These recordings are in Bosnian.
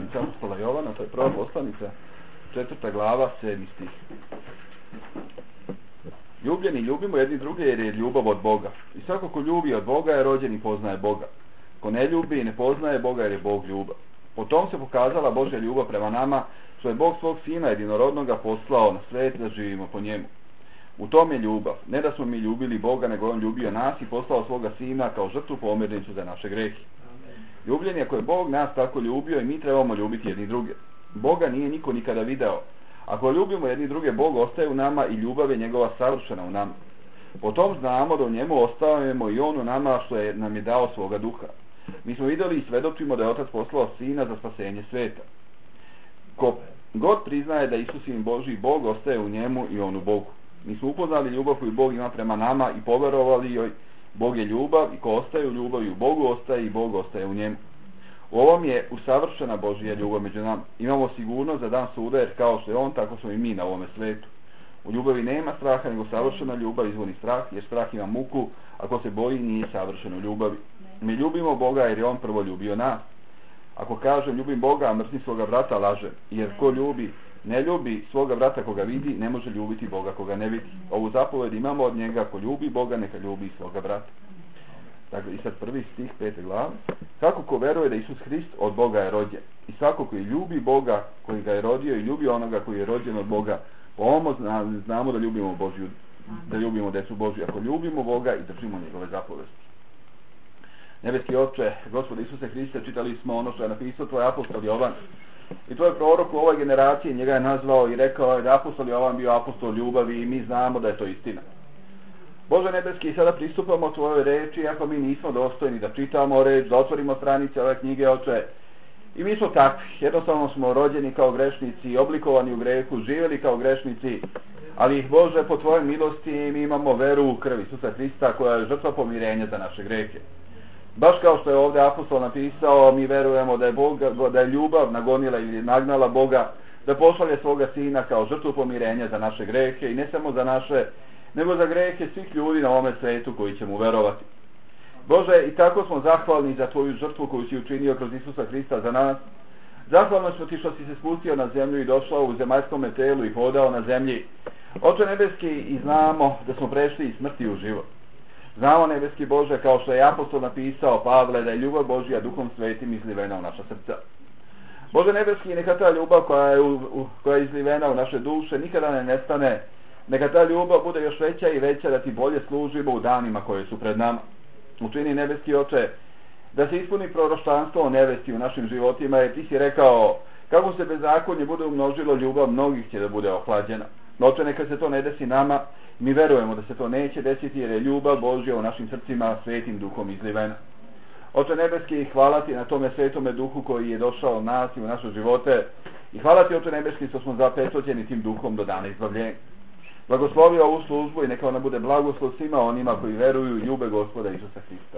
poslanice apostola Jovana, to je prva poslanica, 4. glava, 7. stih. Ljubljeni, ljubimo jedni druge jer je ljubav od Boga. I svako ko ljubi od Boga je rođen i poznaje Boga. Ko ne ljubi i ne poznaje Boga jer je Bog ljubav. Po tom se pokazala Božja ljubav prema nama, što je Bog svog Sina jedinorodnoga poslao na svijet da živimo po njemu. U tom je ljubav. Ne da smo mi ljubili Boga, nego on ljubio nas i poslao svoga Sina kao žrtvu pomirnicu za naše grehe. Ljubljen je, ako je Bog nas tako ljubio, i mi trebamo ljubiti jedni druge. Boga nije niko nikada video. Ako ljubimo jedni druge, Bog ostaje u nama i ljubav je njegova savršena u nama. Potom znamo da u njemu ostajemo i on u nama, što je nam je dao svoga duha. Mi smo vidjeli i svedočimo da je Otac poslao Sina za spasenje sveta. Ko god priznaje da Isus je Božji, Bog ostaje u njemu i on u Bogu. Mi smo upoznali ljubav koju Bog ima prema nama i poverovali joj. Bog je ljubav i ko ostaje u ljubavi, u Bogu ostaje i Bog ostaje u njemu. U ovom je usavršena Božja ljubav među nama. Imamo sigurnost za dan suda, jer kao što je on, tako smo i mi na ovome svetu. U ljubavi nema straha, nego savršena ljubav izgoni strah, jer strah ima muku, ako se boji nije savršen u ljubavi. Mi ljubimo Boga jer je on prvo ljubio nas. Ako kažem ljubim Boga, a mrzim svoga brata, lažem. Jer ko ne ljubi svoga brata koga vidi, ne može ljubiti Boga koga ne vidi. Ovu zapoved imamo od njega, ko ljubi Boga, neka ljubi i svoga brata. Dakle, i sad prvi stih 5. glave. Kako ko veruje da Isus Hrist od Boga je rođen. I svako koji ljubi Boga, koji ga je rodio, i ljubi onoga koji je rođen od Boga, po ovom znamo da ljubimo Božju, da ljubimo decu Božju. Ako ljubimo Boga i držimo njegove zapovesti. Nebeski Oče, Gospode Isuse Hriste, čitali smo ono što je napisao tvoj apostol Jovan. I to je prorok u ovoj generaciji, njega je nazvao i rekao je da apostol Jovan bio apostol ljubavi i mi znamo da je to istina. Bože nebeski, sada pristupamo tvojoj reči, ako mi nismo dostojni da čitamo reč, da otvorimo stranice ove knjige, Oče. I mi smo takvi, jednostavno smo rođeni kao grešnici, oblikovani u grehu, živjeli kao grešnici, ali ih Bože po tvojoj milosti mi imamo veru u krv Isusa Hrista koja je žrtva pomirenja za naše grehe. Baš kao što je ovdje apostol napisao, mi verujemo da je ljubav nagonila ili nagnala Boga da pošalje svoga Sina kao žrtvu pomirenja za naše grehe i ne samo za naše, nego za grehe svih ljudi na ovome svijetu koji će mu verovati. Bože, i tako smo zahvalni za tvoju žrtvu koju si učinio kroz Isusa Hrista za nas. Zahvalni smo ti što si se spustio na zemlju i došao u zemaljskom telu i hodao na zemlji. Oče nebeski, i znamo da smo prešli iz smrti u život. Znamo, nebeski Bože, kao što je apostol napisao Pavle, da je ljubav Božja duhom svetim izlivena u naša srca. Bože nebeski, neka ta ljubav koja je izlivena u naše duše nikada ne nestane. Neka ta ljubav bude još veća i veća, da ti bolje služimo u danima koje su pred nama. Učini, nebeski Oče, da se ispuni proroštvanstvo o nevesti u našim životima, jer ti si rekao, kako se bezakonje bude umnožilo, ljubav mnogih će da bude ohlađena. Oče, neka se to ne desi nama, mi verujemo da se to neće desiti, jer je ljubav Božja u našim srcima svetim duhom izlivena. Oče nebeski, hvala ti na tome svetome duhu koji je došao u nas i u naše živote, i hvala ti, Oče nebeski, što smo zapečaćeni tim duhom do dana izbavljenja. Blagoslovi ovu službu i neka ona bude blagoslov svima onima koji veruju i ljube Gospoda Isusa Hrista.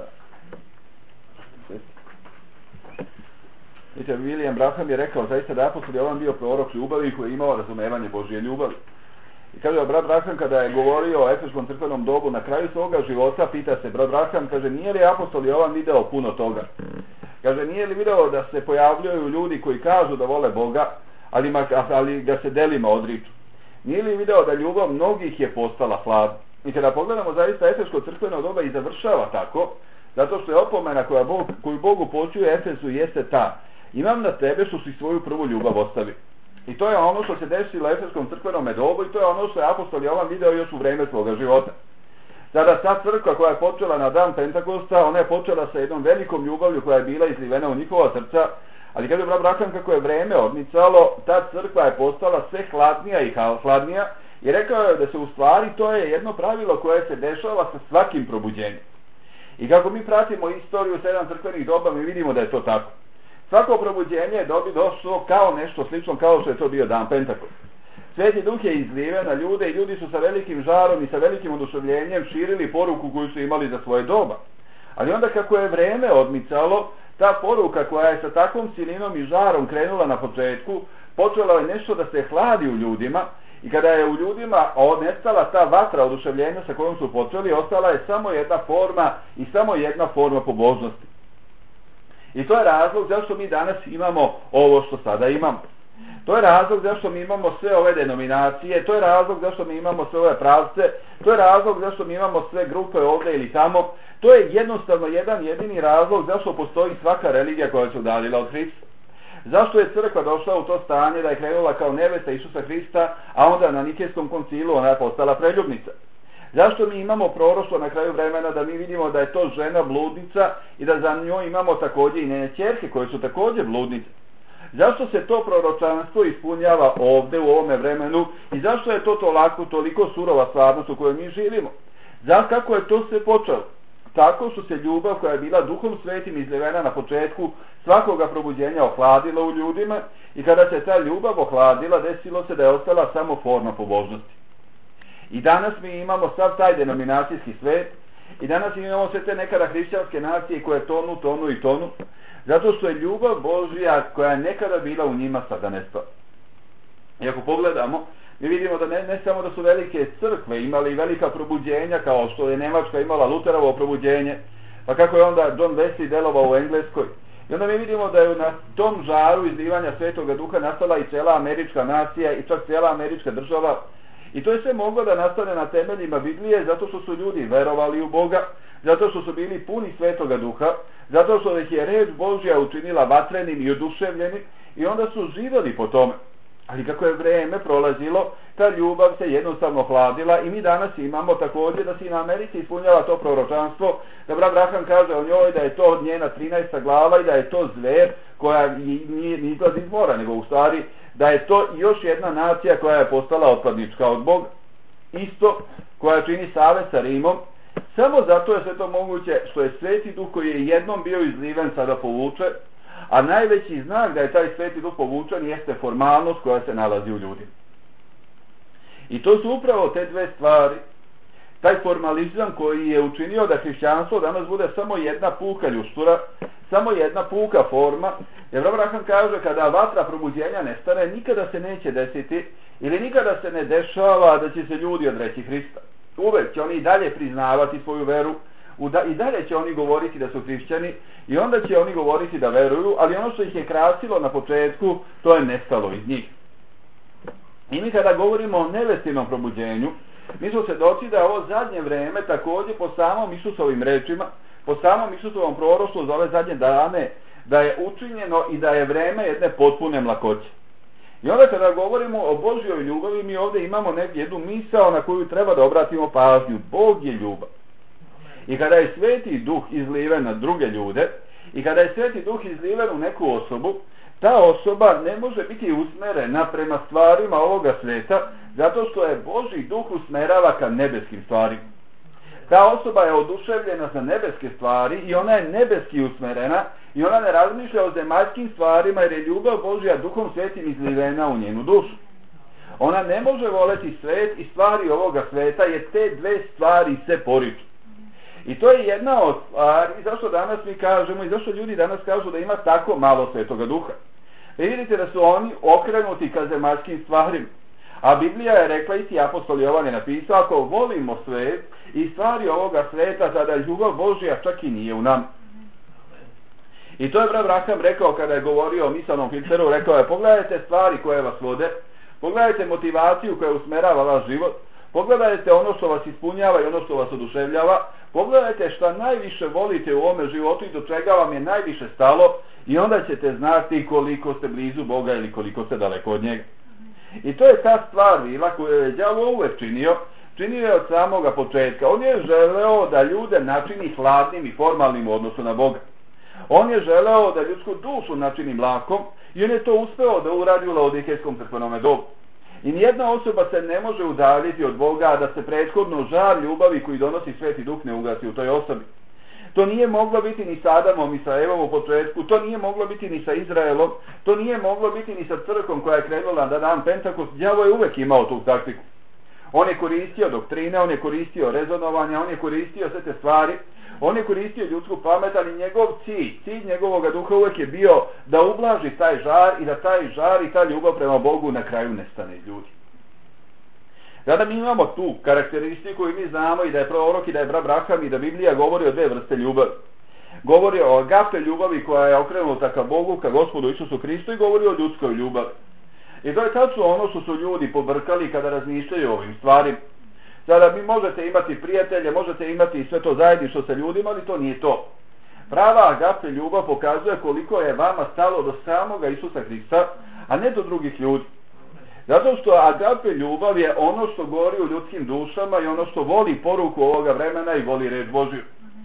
Vidite, William Branham je rekao zaista da apostol Jovan bio prorok ljubavi koji je imao razumevanje Božje ljubavi. I kaže brat Branham, kada je govorio o efeškom crkvenom dobu na kraju svoga života, pita se brat Branham, kaže, nije li apostol Jovan video puno toga? Kaže, nije li video da se pojavljuju ljudi koji kažu da vole Boga, ali ga se delima odriču? Nije li video da ljubav mnogih je postala hladna? I kada pogledamo zaista efeško crkveno doba i završava tako, zato što je opomena koju Bog upućuje Efesu jeste ta: imam na tebe što si svoju prvu ljubav ostavi. I to je ono što se desilo efeskom crkvenom dobu i to je ono što je apostol Jovan video još u vreme svoga života. Sada ta crkva koja je počela na dan Pentakosta, ona je počela sa jednom velikom ljubavlju koja je bila izlivena u njihova srca, ali kada je brat Branham, kako je vreme odmicalo, ta crkva je postala sve hladnija i hladnija i rekao je da se u stvari to je jedno pravilo koje se dešava sa svakim probuđenjem. I kako mi pratimo istoriju 7 crkvenih doba, mi vidimo da je to tako. Svako probuđenje je došlo kao nešto slično kao što je to bio dan Pentakost. Sveti duh je izliven na ljude i ljudi su sa velikim žarom i sa velikim oduševljenjem širili poruku koju su imali za svoje doba. Ali onda kako je vreme odmicalo, ta poruka koja je sa takvom silinom i žarom krenula na početku, počela je nešto da se hladi u ljudima, i kada je u ljudima nestala ta vatra oduševljenja sa kojom su počeli, ostala je samo jedna forma i samo jedna forma pobožnosti. I to je razlog zašto mi danas imamo ovo što sada imamo. To je razlog zašto mi imamo sve ove denominacije, to je razlog zašto mi imamo sve ove pravce, to je razlog zašto mi imamo sve grupe ovdje ili tamo. To je jednostavno jedan jedini razlog zašto postoji svaka religija koja se udaljila od Hrista. Zašto je crkva došla u to stanje da je krenula kao nevesta Isusa Hrista, a onda na Nikejskom koncilu ona je postala preljubnica? Zašto mi imamo proroštvo na kraju vremena da mi vidimo da je to žena bludnica i da za njoj imamo također i njene ćerke koje su također bludnice? Zašto se to proročanstvo ispunjava ovdje u ovome vremenu i zašto je to toliko surova stvarnost u kojoj mi živimo? Kako je to sve počelo? Tako što se ljubav koja je bila Duhom Svetim izljevena na početku svakoga probuđenja ohladila u ljudima i kada se ta ljubav ohladila desilo se da je ostala samo forma pobožnosti. I danas mi imamo sav taj denominacijski svet i danas imamo sve te nekada hrišćanske nacije koje tonu, zato što je ljubav Božja koja je nekada bila u njima sada nestala. I ako pogledamo, mi vidimo da ne samo da su velike crkve imali i velika probuđenja kao što je Nemačka imala Luterovo probuđenje, pa kako je onda John Wesley delovao u Engleskoj. I onda mi vidimo da je na tom žaru izlivanja Svetoga Duha nastala i cijela američka nacija i čak cijela američka država. I to je sve moglo da nastane na temeljima Biblije zato što su ljudi verovali u Boga, zato što su bili puni Svetoga Duha, zato što ih je reč Božja učinila vatrenim i oduševljenim i onda su živjeli po tome. Ali kako je vrijeme prolazilo, ta ljubav se jednostavno hladila i mi danas imamo također da se i na Americi ispunjava to proročanstvo, da brat Braham kaže o njoj da je to njena 13. glava i da je to zver koja nije izlazi iz mora, nego u stvari da je to još jedna nacija koja je postala otpadnička od Boga. Isto koja čini savez sa Rimom, samo zato je sve to moguće što je Sveti Duh koji je jednom bio izliven sada povuče, a najveći znak da je taj Sveti Duh povučen jeste formalnost koja se nalazi u ljudima. I to su upravo te dve stvari, taj formalizam koji je učinio da hrišćanstvo danas bude samo jedna puka ljuštura, samo jedna puka forma, jer Abraham kaže kada vatra probuđenja nestane, nikada se neće desiti ili nikada se ne dešava da će se ljudi odreći Hrista. Uvek će oni i dalje priznavati svoju veru, i dalje će oni govoriti da su hrišćani i onda će oni govoriti da veruju, ali ono što ih je krasilo na početku, to je nestalo iz njih. I mi kada govorimo o nevestinom probuđenju, mi smo svjedoci da je ovo zadnje vreme također po samom Isusovim rečima, po samom Isusovom proroštvu za ove zadnje dane, da je učinjeno i da je vreme jedne potpune mlakoće. I onda kada govorimo o Božjoj ljubavi, mi ovdje imamo jednu misao na koju treba da obratimo pažnju. Bog je ljubav. I kada je Sveti Duh izliven na druge ljude, i kada je Sveti Duh izliven u neku osobu, ta osoba ne može biti usmerena prema stvarima ovoga sveta, zato što je Božji Duh usmerava ka nebeskim stvarima. Ta osoba je oduševljena za nebeske stvari i ona je nebeski usmerena i ona ne razmišlja o zemaljskim stvarima jer je ljubav Božja Duhom Svetim izlivena u njenu dušu. Ona ne može voleti svet i stvari ovoga sveta jer te dve stvari se poriču. I to je jedna od stvari zašto danas mi kažemo i zašto ljudi danas kažu da ima tako malo Svetoga Duha. I vidite da su oni okrenuti ka zemaljskim stvarima. A Biblija je rekla, isti apostol Jovan je napisao, ako volimo svet i stvari ovoga sveta, tada ljubav Božja čak i nije u nama. I to je brat Braham rekao kada je govorio o misalnom filteru, rekao je, pogledajte stvari koje vas vode, pogledajte motivaciju koja usmerava vaš život, pogledajte ono što vas ispunjava i ono što vas oduševljava, pogledajte šta najviše volite u ovome životu i do čega vam je najviše stalo i onda ćete znati koliko ste blizu Boga ili koliko ste daleko od njega. I to je ta stvar bila koju je đavo uvek činio je od samoga početka. On je želeo da ljude načini hladnim i formalnim u odnosu na Boga. On je želeo da ljudsku dušu načini mlakom i on je to uspeo da uradi u Laodikejskom crkvenome dobu. I nijedna osoba se ne može udaljiti od Boga, a da se prethodno žar ljubavi koji donosi Sveti Duh ne ugasi u toj osobi. To nije moglo biti ni sa Adamom i sa Evom u početku, to nije moglo biti ni sa Izraelom, to nije moglo biti ni sa crkvom koja je krenula na dan Pentakost. Đavo je uvek imao tu taktiku. On je koristio doktrine, on je koristio rezonovanja, on je koristio sve te stvari, on je koristio ljudsku pamet, ali njegov cilj njegovog duha uvek je bio da ublaži taj žar i da taj žar i ta ljubav prema Bogu na kraju nestane iz ljudi. Kada mi imamo tu karakteristiku i mi znamo i da je prorok i da je brat Braham i da Biblija govori o dve vrste ljubavi. govori o agape ljubavi koja je okrenuta ka Bogu, ka Gospodu Isusu Hristu i govori o ljudskoj ljubavi. I to je tačno ono što su ljudi pobrkali kada razmišljaju o ovim stvarima. Sada vi možete imati prijatelje, možete imati sve to zajedništvo sa ljudima, ali to nije to. Prava agape ljubav pokazuje koliko je vama stalo do samoga Isusa Hrista, a ne do drugih ljudi. Zato što agape ljubav je ono što gori u ljudskim dušama i ono što voli poruku ovoga vremena i voli reč Božju.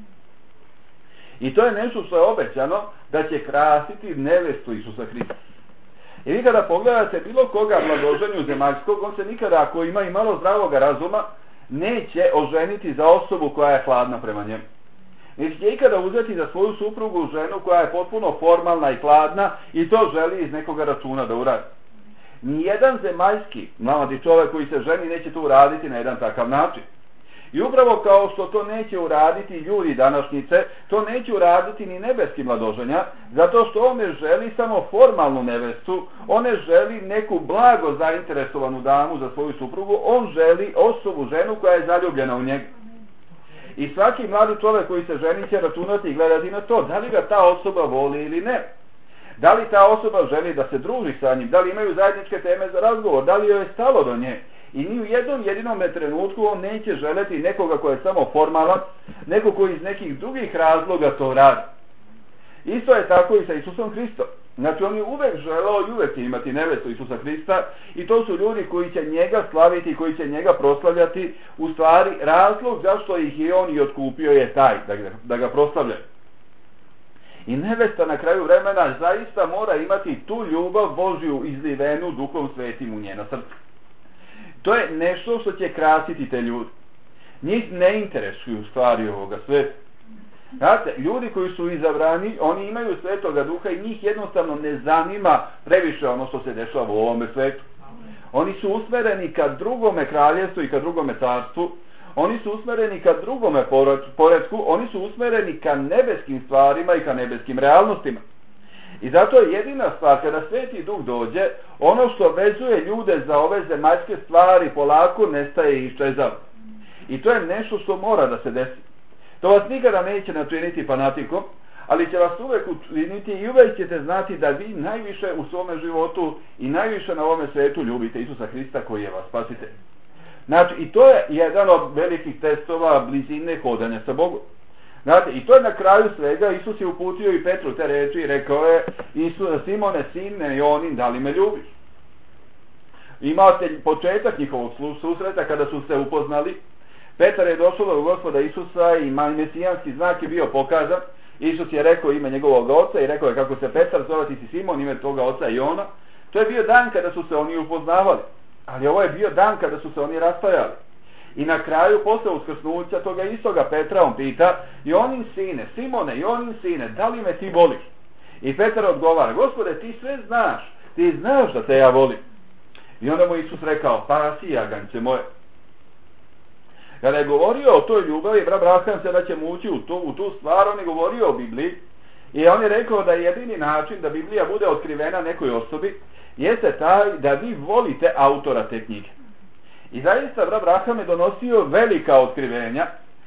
I to je nešto što je obećano da će krasiti nevestu Isusa Hrista. I vi kada pogledate bilo koga mladoženju zemaljskog, on se nikada, ako ima i malo zdravoga razuma, neće oženiti za osobu koja je hladna prema njemu. Neće ikada uzeti za svoju suprugu ženu koja je potpuno formalna i hladna i to želi iz nekoga računa da uradi. Nijedan zemaljski mladi čovjek koji se ženi neće to uraditi na jedan takav način. I upravo kao što to neće uraditi ljudi današnjice, to neće uraditi ni nebeski mladoženja, zato što on ne želi samo formalnu nevestu, on ne želi neku blago zainteresovanu damu za svoju suprugu, on želi osobu, ženu koja je zaljubljena u njega. I svaki mladi čovjek koji se ženi će računati i gledati na to, da li ga ta osoba voli ili ne. Da li ta osoba želi da se druži sa njim, da li imaju zajedničke teme za razgovor, da li joj je stalo do nje. I ni u jednom jedinom trenutku on neće želeti nekoga ko je samo formalan, neko koji iz nekih drugih razloga to radi. Isto je tako i sa Isusom Hristom. Znači on je uvek želeo i uvek će imati nevestu Isusa Hrista i to su ljudi koji će njega slaviti, koji će njega proslavljati. U stvari razlog zašto ih je on i otkupio je taj, da ga proslavljaju. I nevesta na kraju vremena zaista mora imati tu ljubav Božju izlivenu Duhom Svetim u njena srca. To je nešto što će krasiti te ljudi. Njih ne interesuju stvari ovoga sveta. Znate, ljudi koji su izabrani, oni imaju Svetoga Duha i njih jednostavno ne zanima previše ono što se dešava u ovome svetu. Oni su usmereni ka drugome kraljevstvu i ka drugome carstvu. Oni su usmereni ka drugome poretku. Oni su usmereni ka nebeskim stvarima i ka nebeskim realnostima. I zato je jedina stvar, kada Sveti Duh dođe, ono što vezuje ljude za ove zemaljske stvari polako nestaje i iščezava. I to je nešto što mora da se desi. To vas nikada neće načiniti fanatikom, ali će vas uvek učiniti i uvek ćete znati da vi najviše u svome životu i najviše na ovome svetu ljubite Isusa Hrista koji je vas spasitelj. Znači, i to je jedan od velikih testova blizine hodanja sa Bogom. Znate, i to je na kraju svega, Isus je uputio i Petru te reči i rekao je: Simone, sine Jonin, da li me ljubiš? Imate početak njihovog susreta kada su se upoznali. Petar je došao do Gospoda Isusa i mesijanski znak je bio pokazan. Isus je rekao ime njegovog oca i rekao je: kako se Petar zove, ti si Simon, ime toga oca Jona. To je bio dan kada su se oni upoznavali, ali ovo je bio dan kada su se oni rastajali. I na kraju, posle uskrsnuća toga istoga Petra, on pita: Jonin sine, Simone, Jonin sine, da li me ti voliš? I Petar odgovara: Gospode, ti sve znaš, ti znaš da te ja volim. I onda mu Isus rekao: pasi jaganjce moje. Kada je govorio o toj ljubavi, Abraham se da će ući u tu stvar, on je govorio o Bibliji i on je rekao da je jedini način da Biblija bude otkrivena nekoj osobi jeste taj da vi volite autora te knjige. I zaista Abraham je donosio velika otkrivenja,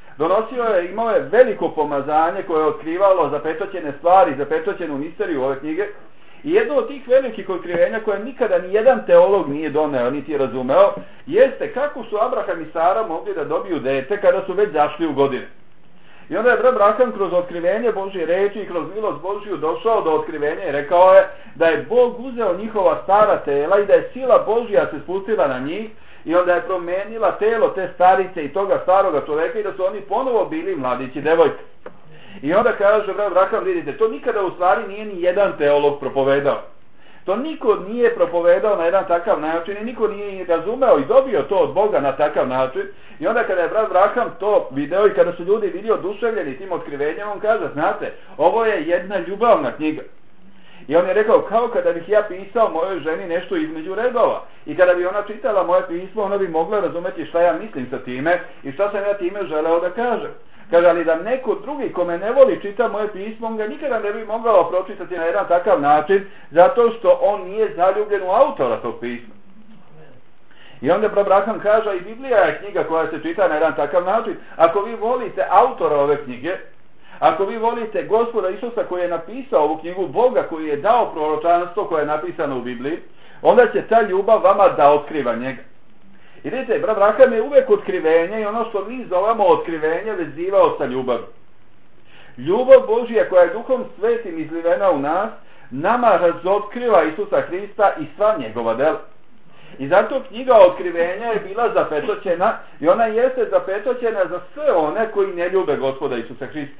imao je veliko pomazanje koje je otkrivalo zapečaćene stvari, zapečaćenu misteriju ove knjige. I jedno od tih velikih otkrivenja koje nikada ni jedan teolog nije doneo, niti razumeo, jeste kako su Abraham i Sara mogli da dobiju dete kada su već zašli u godine. I onda je Abraham kroz otkrivenje Božje reči i kroz milost Božju došao do otkrivenja i rekao je da je Bog uzeo njihova stara tela i da je sila Božja se spustila na njih i onda je promenila telo te starice i toga staroga čoveka i da su oni ponovo bili mladići devojke. I onda kaže Abraham, vidite, to nikada u stvari nije ni jedan teolog propovedao. To niko nije propovedao na jedan takav način i niko nije razumeo i dobio to od Boga na takav način. I onda kada je Abraham to video i kada su ljudi bili oduševljeni tim otkrivenjem, on kaže: znate, ovo je jedna ljubavna knjiga. I on je rekao: kao kada bih ja pisao mojoj ženi nešto između redova. I kada bi ona čitala moje pismo, ona bi mogla razumeti šta ja mislim sa time i šta sam ja time želeo da kažem. Kaže, ali da neko drugi ko me ne voli čita moje pismo, on ga nikada ne bi mogao pročitati na jedan takav način, zato što on nije zaljubljen u autora tog pisma. I onda Abraham kaže: i Biblija je knjiga koja se čita na jedan takav način. Ako vi volite autora ove knjige, ako vi volite Gospoda Isusa koji je napisao ovu knjigu, Boga koji je dao proročanstvo koje je napisano u Bibliji, onda će ta ljubav vama da otkriva njega. I vidite, Abraham je uvijek otkrivenje i ono što mi zovemo otkrivenje vezivao sa ljubavim. Ljubav Božija koja je Duhom Svetim izlivena u nas, nama razotkriva Isusa Hrista i sva njegova dela. I zato knjiga otkrivenja je bila zapečaćena i ona jeste zapečaćena za sve one koji ne ljube Gospoda Isusa Hrista.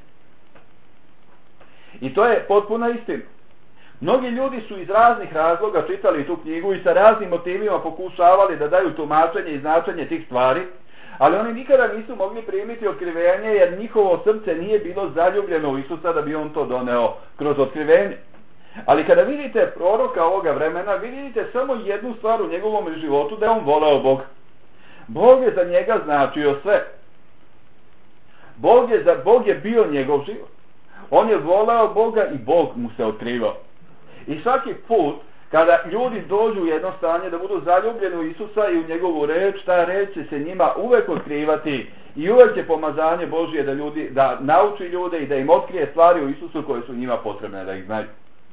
I to je potpuna istina. Mnogi ljudi su iz raznih razloga čitali tu knjigu i sa raznim motivima pokušavali da daju tumačenje i značenje tih stvari, ali oni nikada nisu mogli primiti otkrivenje jer njihovo srce nije bilo zaljubljeno u Isusa da bi on to doneo kroz otkrivenje. Ali kada vidite proroka ovoga vremena, vidite samo jednu stvar u njegovom životu, da je on voleo Boga. Bog je za njega značio sve. Bog je bio njegov život. On je voleo Boga i Bog mu se otkrivao. I svaki put kada ljudi dođu u jedno stanje da budu zaljubljeni u Isusa i u njegovu reč, ta reč će se njima uvek otkrivati i uvek će pomazanje Božije da nauči ljude i da im otkrije stvari u Isusu koje su njima potrebne da ih znaju.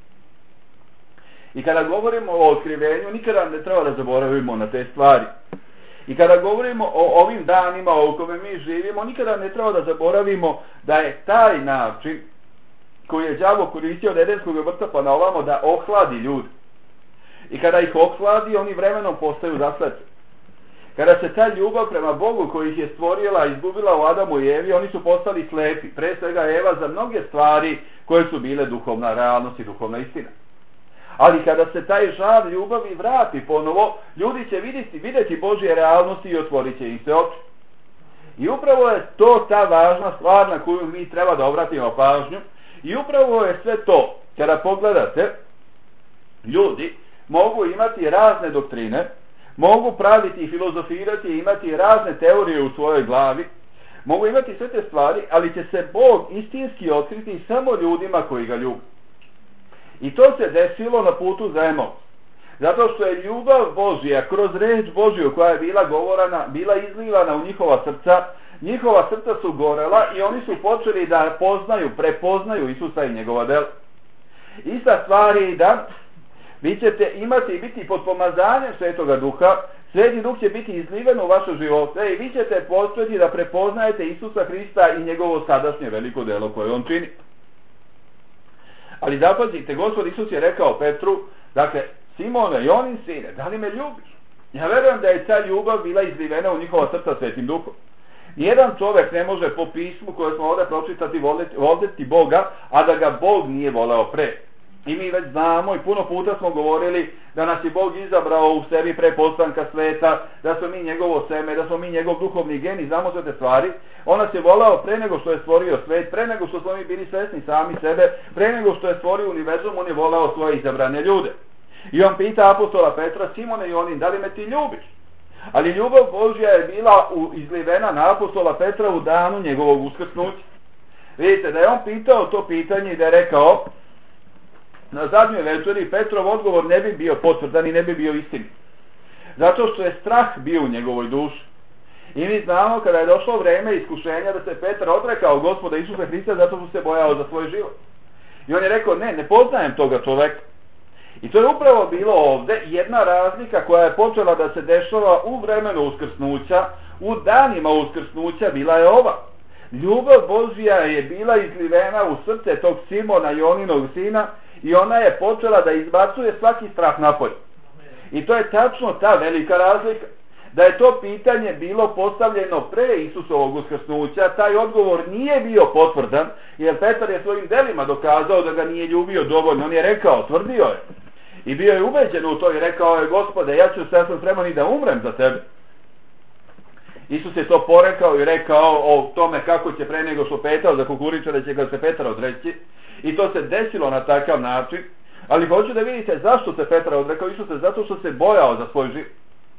I kada govorimo o otkrivenju, nikada ne treba da zaboravimo na te stvari. I kada govorimo o ovim danima u kome mi živimo, nikada ne treba da zaboravimo da je taj način koji je đavo koristio od Edenskog vrta pa na ovamo da ohladi ljudi. I kada ih ohladi, oni vremenom postaju zaslepljeni. Kada se ta ljubav prema Bogu koji ih je stvorila izgubila u Adamu i Evi, oni su postali slepi. Pre svega Eva za mnoge stvari koje su bile duhovna realnost i duhovna istina. Ali kada se taj žar ljubavi vrati ponovo, ljudi će vidjeti Božje realnosti i otvorit će im se oči. I upravo je to ta važna stvar na koju mi treba da obratimo pažnju. I upravo je sve to, kada pogledate, ljudi mogu imati razne doktrine, mogu praviti i filozofirati i imati razne teorije u svojoj glavi, mogu imati sve te stvari, ali će se Bog istinski otkriti samo ljudima koji ga ljube. I to se desilo na putu za Emaus. Zato što je ljubav Božja kroz reč Božju koja je bila govorana, bila izlivana u njihova srca su gorela i oni su počeli da prepoznaju Isusa i njegova dela. Ista stvar je i da vi ćete imati i biti pod pomazanjem Svetoga Duha, Sveti Duh će biti izliven u vaše živote i vi ćete postati da prepoznajete Isusa Hrista i njegovo sadašnje veliko delo koje on čini. Ali zapazite, Gospod Isus je rekao Petru, dakle, Simone, Jonin sine, da li me ljubiš? Ja verujem da je ta ljubav bila izlivena u njihova srca Svetim Duhom. Nijedan čovjek ne može po pismu koje smo ovdje pročitati voljeti Boga, a da ga Bog nije voleo pre. I mi već znamo i puno puta smo govorili da nas je Bog izabrao u sebi pre postanka sveta, da smo mi njegovo seme, da smo mi njegov duhovni gen i znamo sve te stvari. On nas je voleo pre nego što je stvorio svet, pre nego što smo mi bili svesni sami sebe, pre nego što je stvorio univerzum, on je voleo svoje izabrane ljude. I on pita apostola Petra, Simone i Jonin, da li me ti ljubiš? Ali ljubav Božja je bila izlivena na apostola Petra u danu njegovog uskrsnuća. Vidite, da je on pitao to pitanje i da je rekao, na zadnjoj večeri Petrov odgovor ne bi bio potvrdan i ne bi bio istinit. Zato što je strah bio u njegovoj duši. I mi znamo kada je došlo vreme iskušenja da se Petar odrekao Gospoda Isusa Hrista zato što se bojao za svoj život. I on je rekao, ne poznajem toga čoveka. I to je upravo bilo ovdje jedna razlika koja je počela da se dešava u vremenu uskrsnuća, u danima uskrsnuća bila je ova. Ljubav Božja je bila izlivena u srce tog Simona, Joninog sina, i ona je počela da izbacuje svaki strah napolje. I to je tačno ta velika razlika. Da je to pitanje bilo postavljeno pre Isusovog uskrsnuća, taj odgovor nije bio potvrdan, jer Petar je svojim delima dokazao da ga nije ljubio dovoljno. On je rekao, tvrdio je. I bio je ubeđen u to i rekao je, Gospode, ja sam spreman i da umrem za tebe. Isus je to porekao i rekao o tome kako će pre nego što petao za kukuriča, će ga se Petar odreći. I to se desilo na takav način. Ali hoću da vidite zašto se Petar odrekao Isuse, zato što se bojao za svoj život.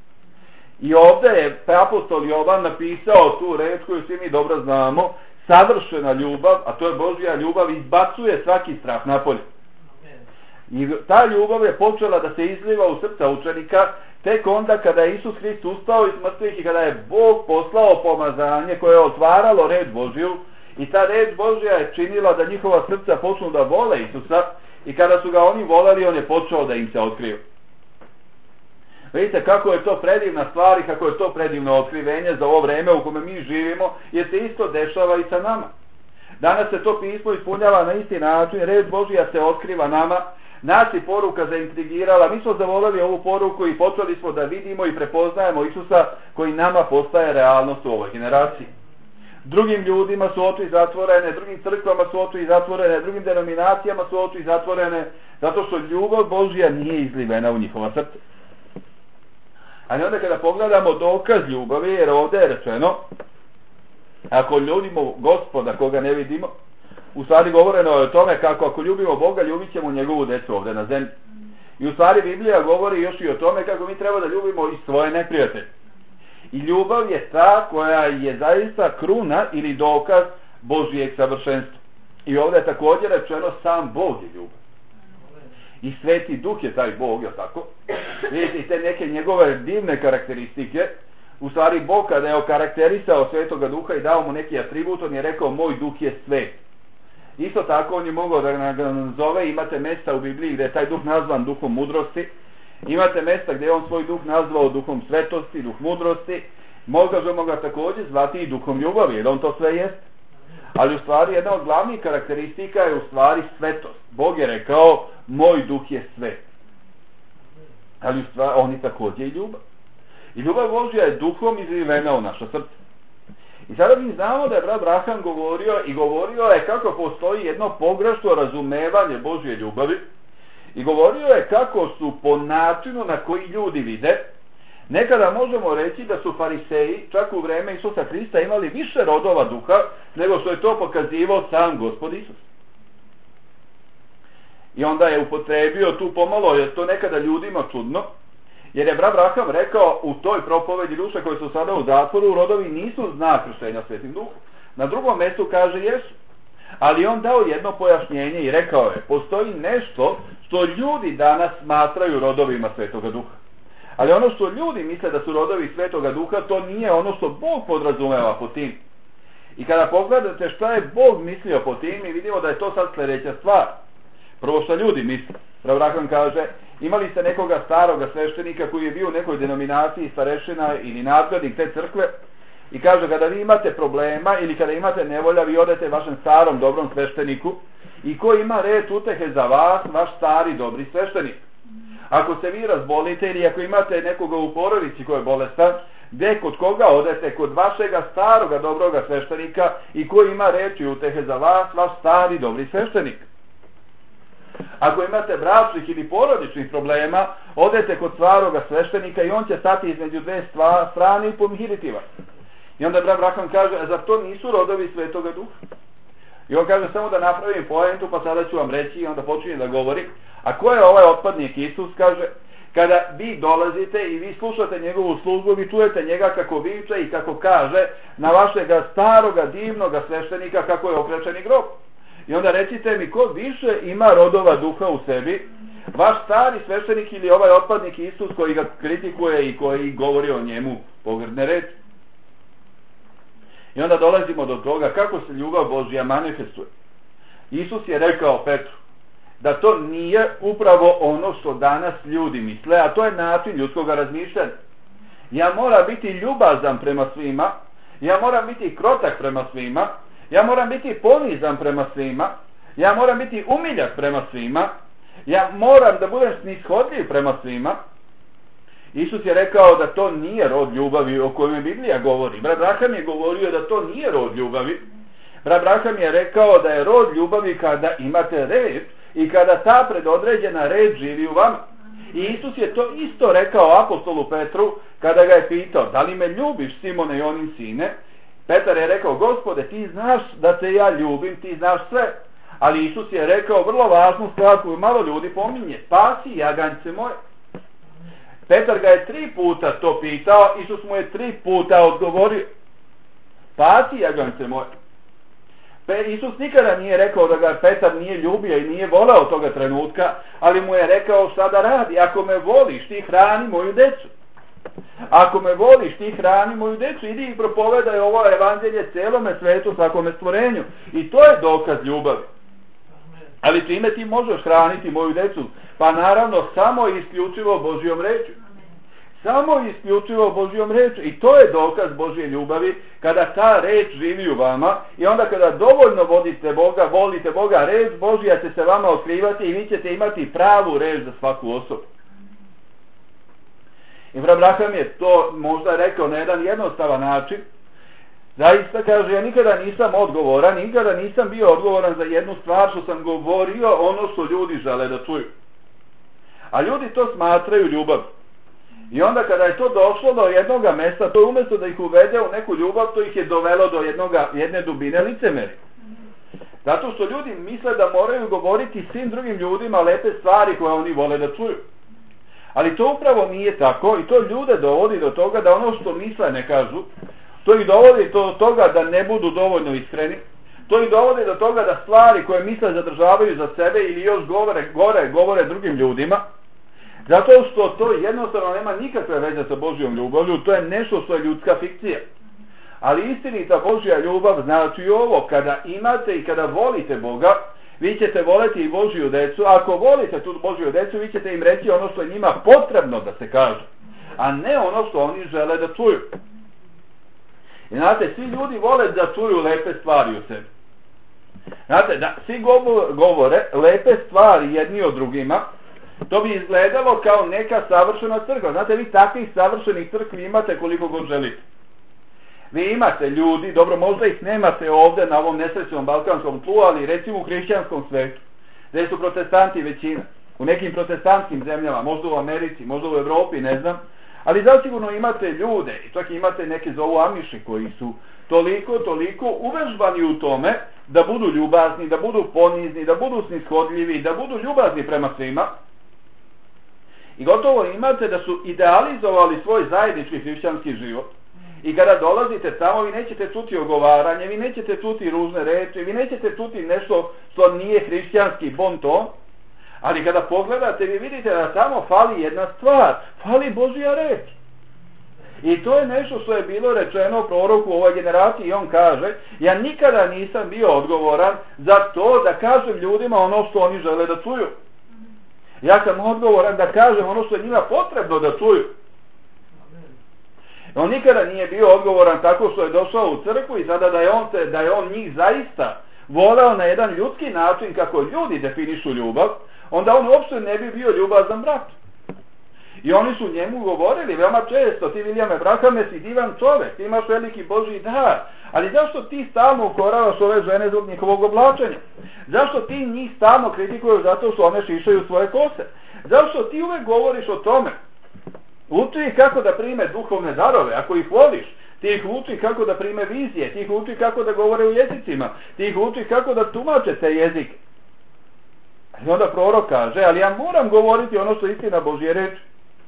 I ovdje je apostol Jovan napisao tu reč koju svi mi dobro znamo, savršena ljubav, a to je Božja ljubav, izbacuje svaki strah napolje. I ta ljubav je počela da se izliva u srca učenika tek onda kada je Isus Hrist ustao iz mrtvih i kada je Bog poslao pomazanje koje je otvaralo reč Božju I ta reč Božja je činila da njihova srca počnu da vole Isusa i kada su ga oni voleli, on je počeo da im se otkrio. Vidite kako je to predivna stvar i kako je to predivno otkrivenje za ovo vreme u kome mi živimo, jer se isto dešava i sa nama. Danas se to pismo ispunjava na isti način, reč Božja se otkriva nama, nas je poruka zaintrigirala, mi smo zavoleli ovu poruku i počeli smo da vidimo i prepoznajemo Isusa koji nama postaje realnost u ovoj generaciji. Drugim ljudima su oči zatvorene, drugim crkvama su oči zatvorene, drugim denominacijama su oči zatvorene, zato što ljubav Božja nije izlivena u njihova srca. Ali onda kada pogledamo dokaz ljubavi, jer ovdje je rečeno, ako ljubimo Gospoda koga ne vidimo, u stvari govoreno je o tome kako ako ljubimo Boga, ljubit ćemo njegovu decu ovdje na zemlji. I u stvari Biblija govori još i o tome kako mi treba da ljubimo i svoje neprijatelje. I ljubav je ta koja je zaista kruna ili dokaz Božijeg savršenstva. I ovdje je također rečeno sam Bog je ljubav. I Sveti Duh je taj Bog, je tako? Vidite i te neke njegove divne karakteristike. U stvari Bog kada je okarakterisao Svetoga Duha i dao mu neki atribut, on je rekao moj Duh je svet. Isto tako on je mogao da ga nazove, imate mjesta u Bibliji gdje je taj Duh nazvan Duhom mudrosti, imate mjesta gdje je on svoj Duh nazvao Duhom svetosti, Duh mudrosti, možemo ga također zvati i Duhom ljubavi, jer on to sve jest. Ali u stvari jedna od glavnih karakteristika je u stvari svetost. Bog je rekao moj Duh je svet. Ali u stvari on je također i ljubav. I ljubav Božja je duhom izlivena u naša srca. I sada mi znamo da je brat Braham govorio je kako postoji jedno pogrešno razumevanje Božje ljubavi i govorio je kako su po načinu na koji ljudi vide, nekada možemo reći da su fariseji čak u vreme Isusa Hrista imali više rodova duha nego što je to pokazivao sam Gospod Isus. I onda je upotrebio tu pomalo, jer to nekada ljudima čudno, jer je brat Braham rekao u toj propovedi duše koji su sada u zatvoru, rodovi nisu znak krštenja Svetim Duhom. Na drugom mjestu kaže jesu. Ali on dao jedno pojašnjenje i rekao je, postoji nešto što ljudi danas smatraju rodovima Svetoga Duha. Ali ono što ljudi misle da su rodovi Svetoga Duha, to nije ono što Bog podrazumeva po tim. I kada pogledate šta je Bog mislio po tim, mi vidimo da je to sad sljedeća stvar. Prvo što ljudi misle. Brat Braham kaže, imali ste nekoga staroga sveštenika koji je bio u nekoj denominaciji starešina ili nadglednik te crkve i kaže kada vi imate problema ili kada imate nevolja vi odete vašem starom dobrom svešteniku i ko ima reč utehe za vas, vaš stari dobri sveštenik. Ako se vi razbolite ili ako imate nekoga u porodici koji je bolestan, gdje kod koga odete? Kod vašega staroga dobroga sveštenika i ko ima reč i utehe za vas, vaš stari dobri sveštenik. Ako imate bračnih ili porodičnih problema, odete kod staroga sveštenika i on će stati između dve strane i pomiriti vas. I onda brat Braham kaže, a zar to nisu rodovi Svetoga Duha? I on kaže, samo da napravim poentu, pa sada ću vam reći i onda počinje da govori. A ko je ovaj otpadnik Isus? Kaže, kada vi dolazite i vi slušate njegovu službu, vi čujete njega kako viče i kako kaže na vašega staroga divnoga sveštenika kako je okrečeni grob. I onda recite mi ko više ima rodova duha u sebi, vaš stari sveštenik ili ovaj otpadnik Isus koji ga kritikuje i koji govori o njemu pogrdne reči. I onda dolazimo do toga kako se ljubav Božja manifestuje. Isus je rekao Petru da to nije upravo ono što danas ljudi misle, a to je način ljudskog razmišljanja. Ja moram biti ljubazan prema svima, ja moram biti krotak prema svima, ja moram biti ponizan prema svima, ja moram biti umiljak prema svima, ja moram da budem snishodljiv prema svima. Isus je rekao da to nije rod ljubavi o kojem Biblija govori. Brat Braham je govorio da to nije rod ljubavi. Brat Braham je rekao da je rod ljubavi kada imate reč i kada ta predodređena reč živi u vama. I Isus je to isto rekao apostolu Petru kada ga je pitao, da li me ljubiš, Simone Jonin sine? Petar je rekao, Gospode, ti znaš da te ja ljubim, ti znaš sve. Ali Isus je rekao vrlo važnu stvar koju malo ljudi pominje, spasi jaganjce moje. Petar ga je 3 puta to pitao, Isus mu je 3 puta odgovorio, spasi jaganjce moje. Isus nikada nije rekao da ga Petar nije ljubio i nije voleo toga trenutka, ali mu je rekao šta da radi, ako me voliš ti hrani moju decu. Ako me voliš, ti hrani moju decu, idi i propovedaj ovo evanđelje celome svetu, svakome stvorenju. I to je dokaz ljubavi. Ali čime ti možeš hraniti moju decu? Pa naravno samo i isključivo Božjom rečju. Samo i isključivo Božjom rečju. I to je dokaz Božje ljubavi, kada ta reč živi u vama i onda kada dovoljno volite Boga, reč Božja će se vama otkrivati i vi ćete imati pravu reč za svaku osobu. I Abraham je to možda rekao na jedan jednostavan način. Zaista kaže, ja nikada nisam odgovoran, nikada nisam bio odgovoran za jednu stvar što sam govorio ono što ljudi žele da čuju. A ljudi to smatraju ljubav. I onda kada je to došlo do jednoga mesta, to umjesto da ih uvede u neku ljubav, to ih je dovelo do jedne dubine licemeri. Zato što ljudi misle da moraju govoriti svim drugim ljudima lepe stvari koje oni vole da čuju. Ali to upravo nije tako i to ljude dovodi do toga da ono što misle ne kažu. To ih dovodi do toga da ne budu dovoljno iskreni. To ih dovodi do toga da stvari koje misle zadržavaju za sebe ili još govore drugim ljudima. Zato što to jednostavno nema nikakve veze sa Božjom ljubavlju, to je nešto što je ljudska fikcija. Ali istinita Božja ljubav znači ovo, kada imate i kada volite Boga, vi ćete voleti i Božju decu, a ako volite tu Božju decu, vi ćete im reći ono što je njima potrebno da se kaže, a ne ono što oni žele da čuju. I znate, svi ljudi vole da čuju lepe stvari u sebi. Znate, da svi govore lepe stvari jedni od drugima, to bi izgledalo kao neka savršena crkva. Znate, vi takvih savršenih crkvi imate koliko god želite. Vi imate ljudi, dobro, možda ih nemate ovdje na ovom nesrećnom balkanskom tlu, ali recimo u hrišćanskom svetu, gdje su protestanti većina, u nekim protestantskim zemljama, možda u Americi, možda u Evropi, ne znam, ali zasigurno imate ljude, i čak imate neke zovu Amiši koji su toliko uvežbani u tome da budu ljubazni, da budu ponizni, da budu snishodljivi, da budu ljubazni prema svima. I gotovo imate da su idealizovali svoj zajednički hrišćanski život. I kada dolazite tamo, vi nećete čuti ogovaranje, vi nećete čuti ružne reči, vi nećete čuti nešto što nije hrišćanski bon ton. Ali kada pogledate, vi vidite da tamo fali jedna stvar, fali Božja reč. I to je nešto što je bilo rečeno proroku u ovoj generaciji i on kaže, ja nikada nisam bio odgovoran za to da kažem ljudima ono što oni žele da čuju. Ja sam odgovoran da kažem ono što je njima potrebno da čuju. On nikada nije bio odgovoran tako što je došao u crkvu i sada da je on njih zaista voleo na jedan ljudski način kako ljudi definišu ljubav, onda on uopšte ne bi bio ljubazan brat. I oni su njemu govorili veoma često, ti William Abrahame si divan čovek, ti imaš veliki Božji dar, ali zašto ti stalno ukoravaš ove žene zbog njihovog oblačenja? Zašto ti njih stalno kritikuješ zato što one šišaju svoje kose? Zašto ti uvek govoriš o tome? Uči ih kako da prime duhovne darove, ako ih voliš. Ti ih uči kako da prime vizije, ti ih uči kako da govore u jezicima, ti ih uči kako da tumače te jezike. I onda prorok kaže, ali ja moram govoriti ono što je istina Božje reči.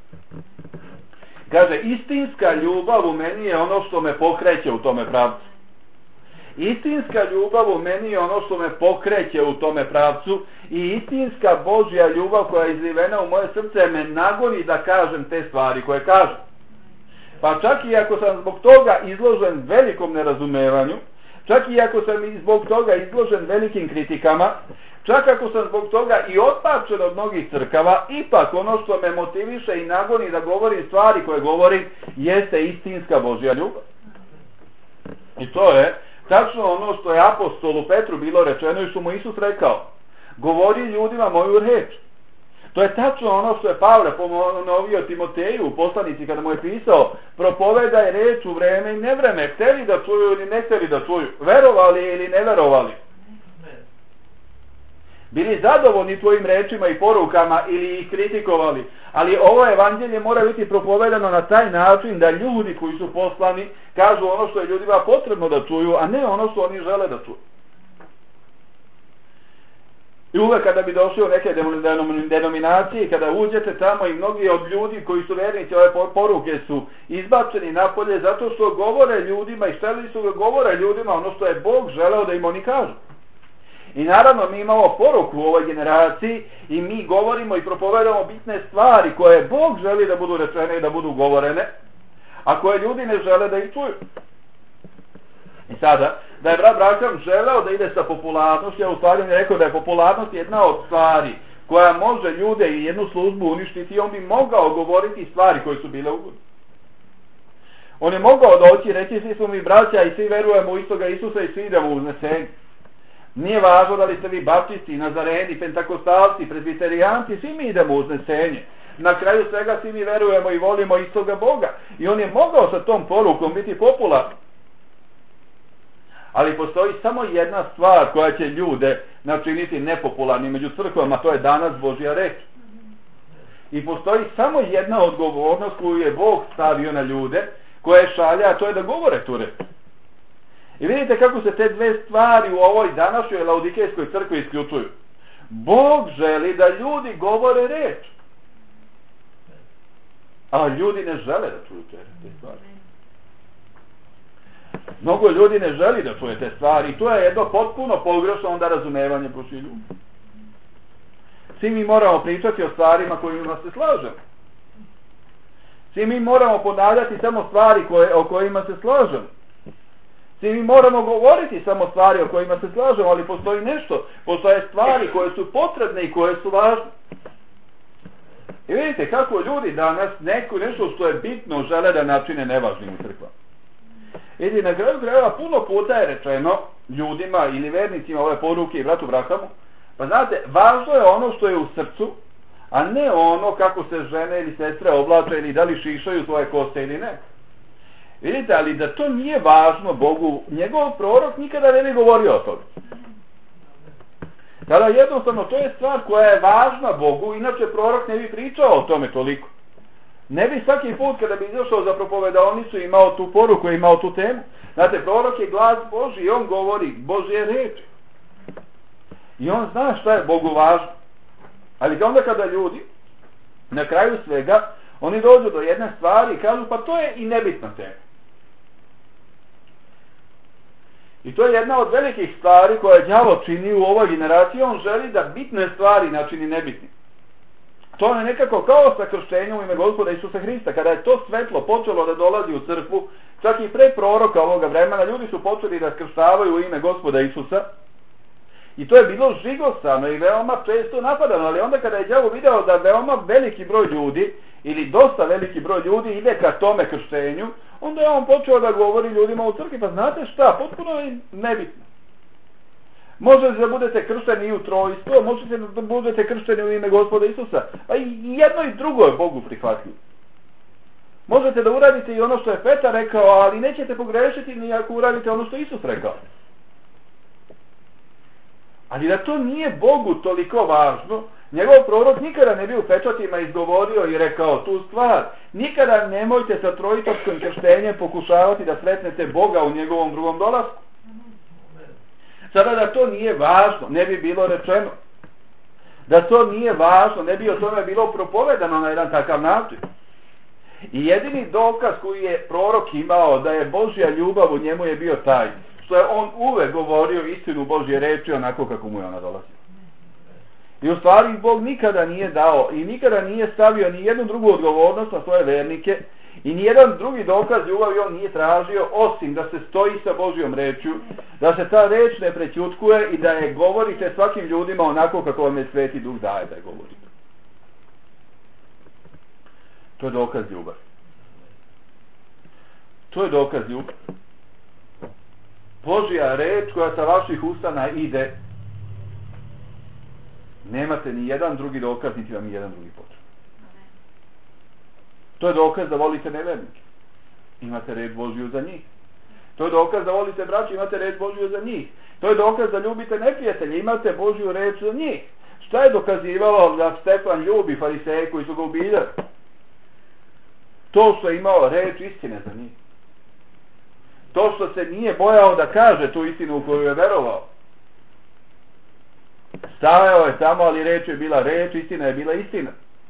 Kaže, istinska ljubav u meni je ono što me pokreće u tome pravcu. Istinska ljubav u meni je ono što me pokreće u tome pravcu i istinska Božja ljubav koja je izlivena u moje srce me nagoni da kažem te stvari koje kažem. Pa čak i ako sam zbog toga izložen velikom nerazumevanju, čak i ako sam zbog toga izložen velikim kritikama, čak ako sam zbog toga i otpačen od mnogih crkava, ipak ono što me motiviše i nagoni da govorim stvari koje govorim jeste istinska Božja ljubav. I to je tačno ono što je apostolu Petru bilo rečeno i što mu Isus rekao. Govori ljudima moju reč. To je tačno ono što je Pavle ponovio Timoteju u poslanici kada mu je pisao, propovedaj reč u vreme i nevreme, hteli da čuju ili ne hteli da čuju, verovali ili ne verovali. Bili zadovoljni tvojim rečima i porukama ili ih kritikovali, ali ovo evanđelje mora biti propovedano na taj način da ljudi koji su poslani kažu ono što je ljudima potrebno da čuju, a ne ono što oni žele da čuju. I uvek kada bi došli u neke denominacije, kada uđete tamo i mnogi od ljudi koji su vernici, ove poruke su izbačeni napolje zato što govore ljudima i šteli su da govore ljudima ono što je Bog želeo da im oni kažu. I naravno mi imamo poruku u ovoj generaciji i mi govorimo i propovedamo bitne stvari koje Bog želi da budu rečene i da budu govorene, a koje ljudi ne žele da ih čuju. I sada, da je brat Branham želeo da ide sa popularnošću, ja u stvari mi rekao da je popularnost jedna od stvari koja može ljude i jednu službu uništiti, i on bi mogao govoriti stvari koje su bile ugodne. On je mogao doći i reći svi smo mi braća i svi verujemo u istoga Isusa i svi idemo u uznesenje. Nije važno da li ste vi baptisti, nazareni, pentakostalci, presbiterijanci, svi mi idemo u uznesenje. Na kraju svega svi mi verujemo i volimo istoga Boga. I on je mogao sa tom porukom biti popularan. Ali postoji samo jedna stvar koja će ljude načiniti nepopularni među crkvama, to je danas Božja reč. I postoji samo jedna odgovornost koju je Bog stavio na ljude, koje šalja, a to je da govore tu reč. I vidite kako se te dve stvari u ovoj današnjoj Laodikejskoj crkvi isključuju. Bog želi da ljudi govore reč, a ljudi ne žele da čuju te stvari. Mnogo ljudi ne želi da čuje te stvari i to je jedno potpuno pogrešno onda razumevanje Božje ljubavi. Svi mi moramo pričati o stvarima kojima se slažemo. Svi mi moramo ponavljati samo stvari o kojima se slažemo. Svi mi moramo govoriti samo stvari o kojima se slažemo, ali postoji nešto, postoje stvari koje su potrebne i koje su važne. I vidite kako ljudi danas nešto što je bitno žele da načine nevažnim u crkvama. I na kraju krajeva puno puta je rečeno ljudima ili vernicima ove poruke i bratu Branhamu, pa znate, važno je ono što je u srcu, a ne ono kako se žene ili sestre oblače ili da li šišaju svoje kose ili ne. Vidite, ali da to nije važno Bogu, njegov prorok nikada ne bi govorio o tome. Tada jednostavno to je stvar koja je važna Bogu, inače prorok ne bi pričao o tome toliko. Ne bi svaki put kada bi izašao za propovedaonicu imao tu poruku, imao tu temu. Znate, prorok je glas Božji i on govori Božje reči. I on zna šta je Bogu važno. Ali onda kada ljudi na kraju svega oni dođu do jedne stvari i kažu pa to je i nebitna tema. I to je jedna od velikih stvari koje đavo čini u ovoj generaciji. On želi da bitne stvari načini nebitnim. To je nekako kao sa krštenjem u ime Gospoda Isusa Hrista. Kada je to svetlo počelo da dolazi u crkvu, čak i pre proroka ovoga vremena, ljudi su počeli da krštavaju u ime Gospoda Isusa. I to je bilo žigosano i veoma često napadano, ali onda kada je đavo video da veoma veliki broj ljudi, ili dosta veliki broj ljudi ide ka tome krštenju, onda je on počeo da govori ljudima u crkvi, pa znate šta, potpuno je nebitno. Možete da budete kršteni i u trojstvo, možete da budete kršteni u ime Gospoda Isusa, a i jedno i drugo je Bogu prihvatljivo. Možete da uradite i ono što je Petar rekao, ali nećete pogrešiti ni ako uradite ono što Isus rekao. Ali da to nije Bogu toliko važno, njegov prorok nikada ne bi u pečatima izgovorio i rekao tu stvar. Nikada nemojte sa trojitačkim krštenjem pokušavati da sretnete Boga u njegovom drugom dolasku. Sada da to nije važno, ne bi bilo rečeno. Da to nije važno, ne bi o tome bilo propovedano na jedan takav način. I jedini dokaz koji je prorok imao da je Božja ljubav u njemu je bio taj, što je on uvek govorio istinu Božje reči onako kako mu je ona dolazila. I u stvari Bog nikada nije dao i nikada nije stavio ni jednu drugu odgovornost na svoje vernike i ni jedan drugi dokaz ljubavi on nije tražio osim da se stoji sa Božjom rečju, da se ta reč ne prećutkuje i da je govorite svakim ljudima onako kako vam je Sveti Duh daje da je govorite. To je dokaz ljubavi. To je dokaz ljubavi. Božja reč koja sa vaših ustana ide, nemate ni jedan drugi dokaz, niti vam ni jedan drugi potrebno. To je dokaz da volite nevernike. Imate reč Božju za njih. To je dokaz da volite braću, imate reč Božju za njih. To je dokaz da ljubite neprijatelje, imate Božju reč za njih. Šta je dokazivalo da Stefan ljubi fariseje koji su ga ubijali? To što je imao reč istine za njih. To što se nije bojao da kaže tu istinu u koju je verovao. Stajao je tamo, ali reč je bila reč, istina je bila istina.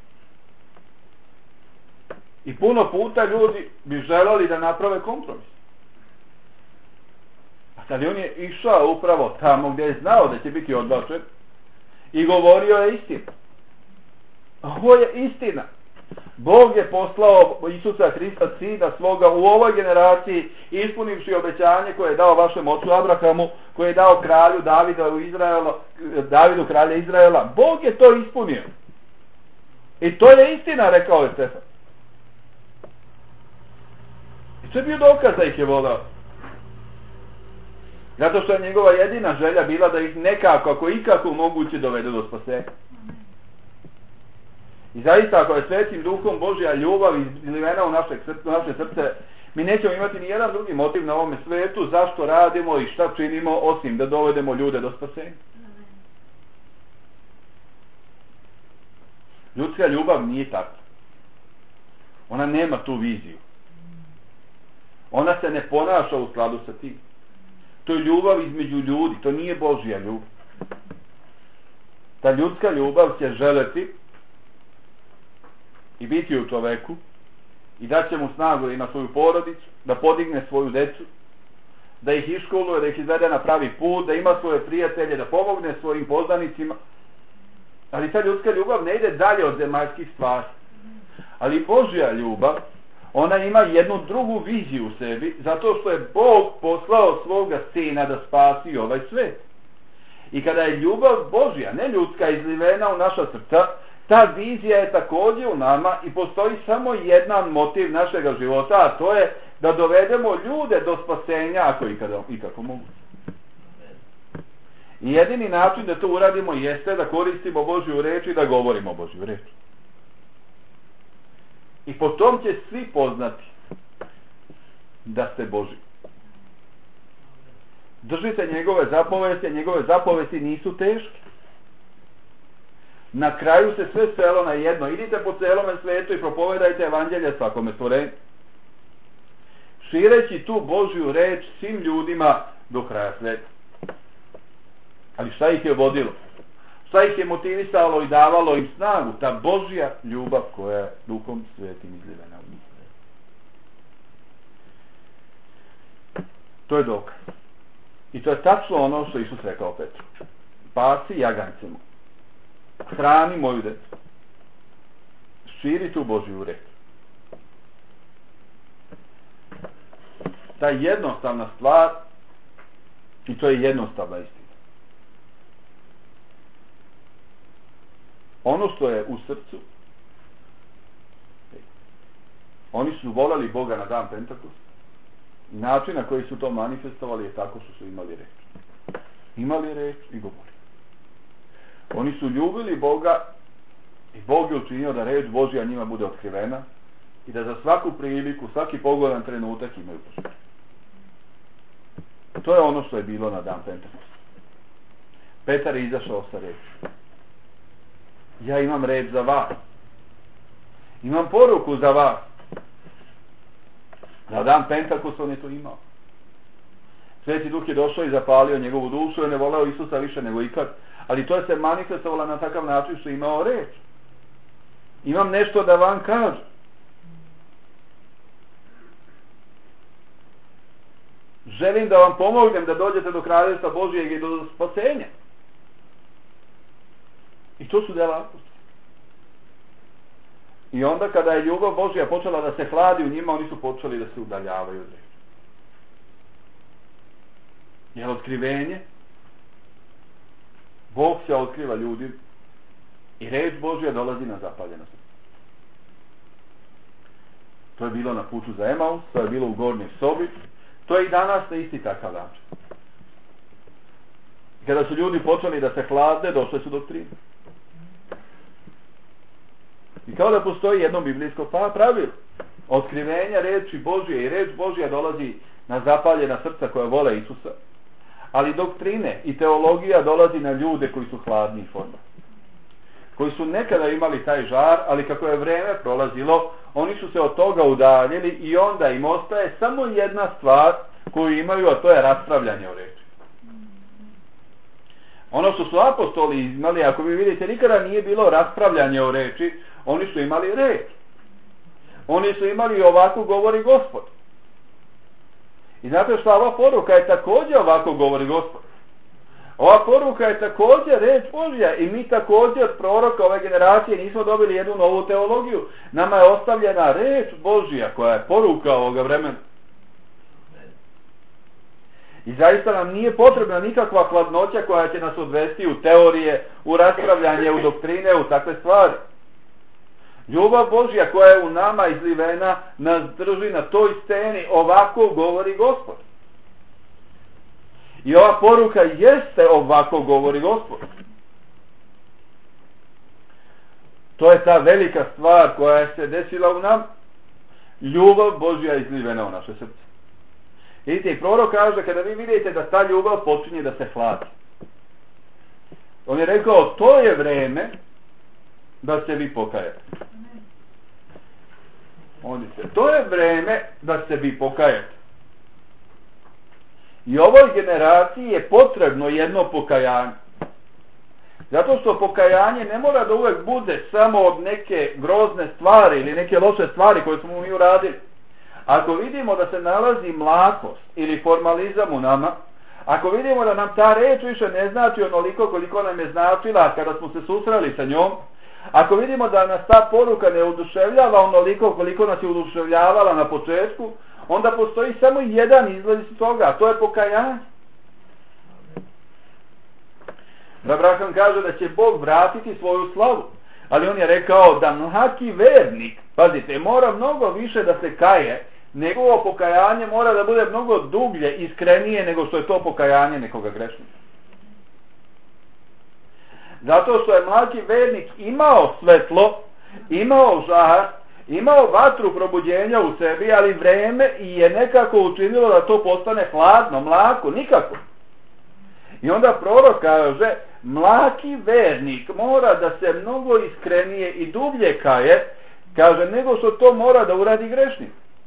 I puno puta ljudi bi želeli da naprave kompromis. Ali on je išao upravo tamo gdje je znao da će biti odbačen i govorio je istinu. Ovo je istina. Bog je poslao Isusa Hrista, sina svoga, u ovoj generaciji, ispunivši obećanje koje je dao vašem ocu Abrahamu, koje je dao kralju Davidu kralja Izraela. Bog je to ispunio. I to je istina, rekao je Stefan. I to je bio dokaz da ih je voleo. Zato što je njegova jedina želja bila da ih nekako, ako ikako moguće, dovedu do spasenja. I zaista, ako je Svetim Duhom Božja ljubav izlivena u naše srce, mi nećemo imati ni jedan drugi motiv na ovome svetu zašto radimo i šta činimo, osim da dovedemo ljude do spasenja. Ljudska ljubav nije takva. Ona nema tu viziju. Ona se ne ponaša u skladu sa tim. To je ljubav između ljudi, to nije Božja ljubav. Ta ljudska ljubav će želeti i biti u čoveku i daće mu snagu da ima svoju porodicu, da podigne svoju decu, da ih iškoluje, da ih izvede na pravi put, da ima svoje prijatelje, da pomogne svojim poznanicima. Ali ta ljudska ljubav ne ide dalje od zemaljskih stvari. Ali Božja ljubav, ona ima jednu drugu viziju u sebi, zato što je Bog poslao svoga sina da spasi ovaj svet. I kada je ljubav Božja, ne ljudska, izlivena u naša srca, ta vizija je također u nama i postoji samo jedan motiv našega života, a to je da dovedemo ljude do spasenja, ako ikako mogu. I jedini način da to uradimo jeste da koristimo Božju reč i da govorimo Božju reč. I potom će svi poznati da ste Božji. Držite njegove zapovesti nisu teške. Na kraju se sve svelo na jedno. Idite po celome svetu i propovedajte evanđelje svakome stvorenju. Šireći tu Božju reč svim ljudima do kraja sveta. Ali šta ih je vodilo? Šta ih je motivisalo i davalo im snagu? Ta Božja ljubav koja je Duhom Svetim izlivena u njih. To je dokaz. I to je tačno ono što Isus rekao Petru. Pasi jagance mu. Hrani moju decu. Širi tu Božju reč. Ta jednostavna stvar, i to je jednostavna istina. Ono što je u srcu, oni su voleli Boga na dan Pentakosta. I način na koji su to manifestovali je tako što su imali reč. Imali reč i govorili. Oni su ljubili Boga i Bog je učinio da reč Božja njima bude otkrivena i da za svaku priliku, svaki pogodan trenutak imaju Božju. To je ono što je bilo na dan Pentakosta. Petar je izašao sa reči. Ja imam reč za vas. Imam poruku za vas. Na dan Pentakosta on je to imao. Sveti Duh je došao i zapalio njegovu dušu i ne voleo Isusa više nego ikad. Ali to je se manifestovalo na takav način što je imao reč. Imam nešto da vam kažem. Želim da vam pomognem da dođete do kraljevstva Božijeg i do spasenja. I to su dela apostola. I onda kada je ljubav Božja počela da se hladi u njima, oni su počeli da se udaljavaju od reči. Jer otkrivenje, Bog se otkriva ljudima i reč Božja dolazi na zapaljeno srce. To je bilo na putu za Emaus, to je bilo u gornjoj sobi, to je i danas na isti takav način. I kada su ljudi počeli da se hlade, došle su doktrine. I kao da postoji jedno biblijsko pravilo. Otkrivenja reči Božje i reč Božja dolazi na zapaljena srca koja vole Isusa. Ali doktrine i teologija dolazi na ljude koji su hladni i forma. Koji su nekada imali taj žar, ali kako je vreme prolazilo, oni su se od toga udaljili i onda im ostaje samo jedna stvar koju imaju, a to je raspravljanje o reči. Ono što su apostoli imali, ako vi vidite, nikada nije bilo raspravljanje o reči, oni su imali reč. Oni su imali ovako govori Gospod. I znate što, ova poruka je također ovako govori Gospod. Ova poruka je također reč Božja i mi također od proroka ove generacije nismo dobili jednu novu teologiju. Nama je ostavljena reč Božja koja je poruka ovoga vremena. I zaista nam nije potrebna nikakva hladnoća koja će nas odvesti u teorije, u raspravljanje, u doktrine, u takve stvari. Ljubav Božja koja je u nama izlivena nas drži na toj steni, ovako govori Gospod. I ova poruka jeste ovako govori Gospod. To je ta velika stvar koja se desila u nam. Ljubav Božja izlivena u naše srce. Vidite, i prorok kaže, kada vi vidite da ta ljubav počinje da se hladi. On je rekao, to je vreme da se vi pokajete. To je vreme da se vi pokajete. I ovoj generaciji je potrebno jedno pokajanje. Zato što pokajanje ne mora da uvek bude samo od neke grozne stvari ili neke loše stvari koje smo mi uradili. Ako vidimo da se nalazi mlakost ili formalizam u nama, ako vidimo da nam ta reč više ne znači onoliko koliko nam je značila kada smo se susreli sa njom, ako vidimo da nas ta poruka ne oduševljava onoliko koliko nas je oduševljavala na početku, onda postoji samo jedan izlaz iz toga, a to je pokajanje. Abraham kaže da će Bog vratiti svoju slavu, ali on je rekao da mlaki vernik, pazite, mora mnogo više da se kaje, njegovo pokajanje mora da bude mnogo dublje, iskrenije nego što je to pokajanje nekoga grešnika. Zato što je mlaki vernik imao svetlo, imao žar, imao vatru probuđenja u sebi, ali vreme je nekako učinilo da to postane hladno, mlako, nikako. I onda prorok kaže, mlaki vernik mora da se mnogo iskrenije i dublje kaje, kaže, nego što to mora da uradi grešnik.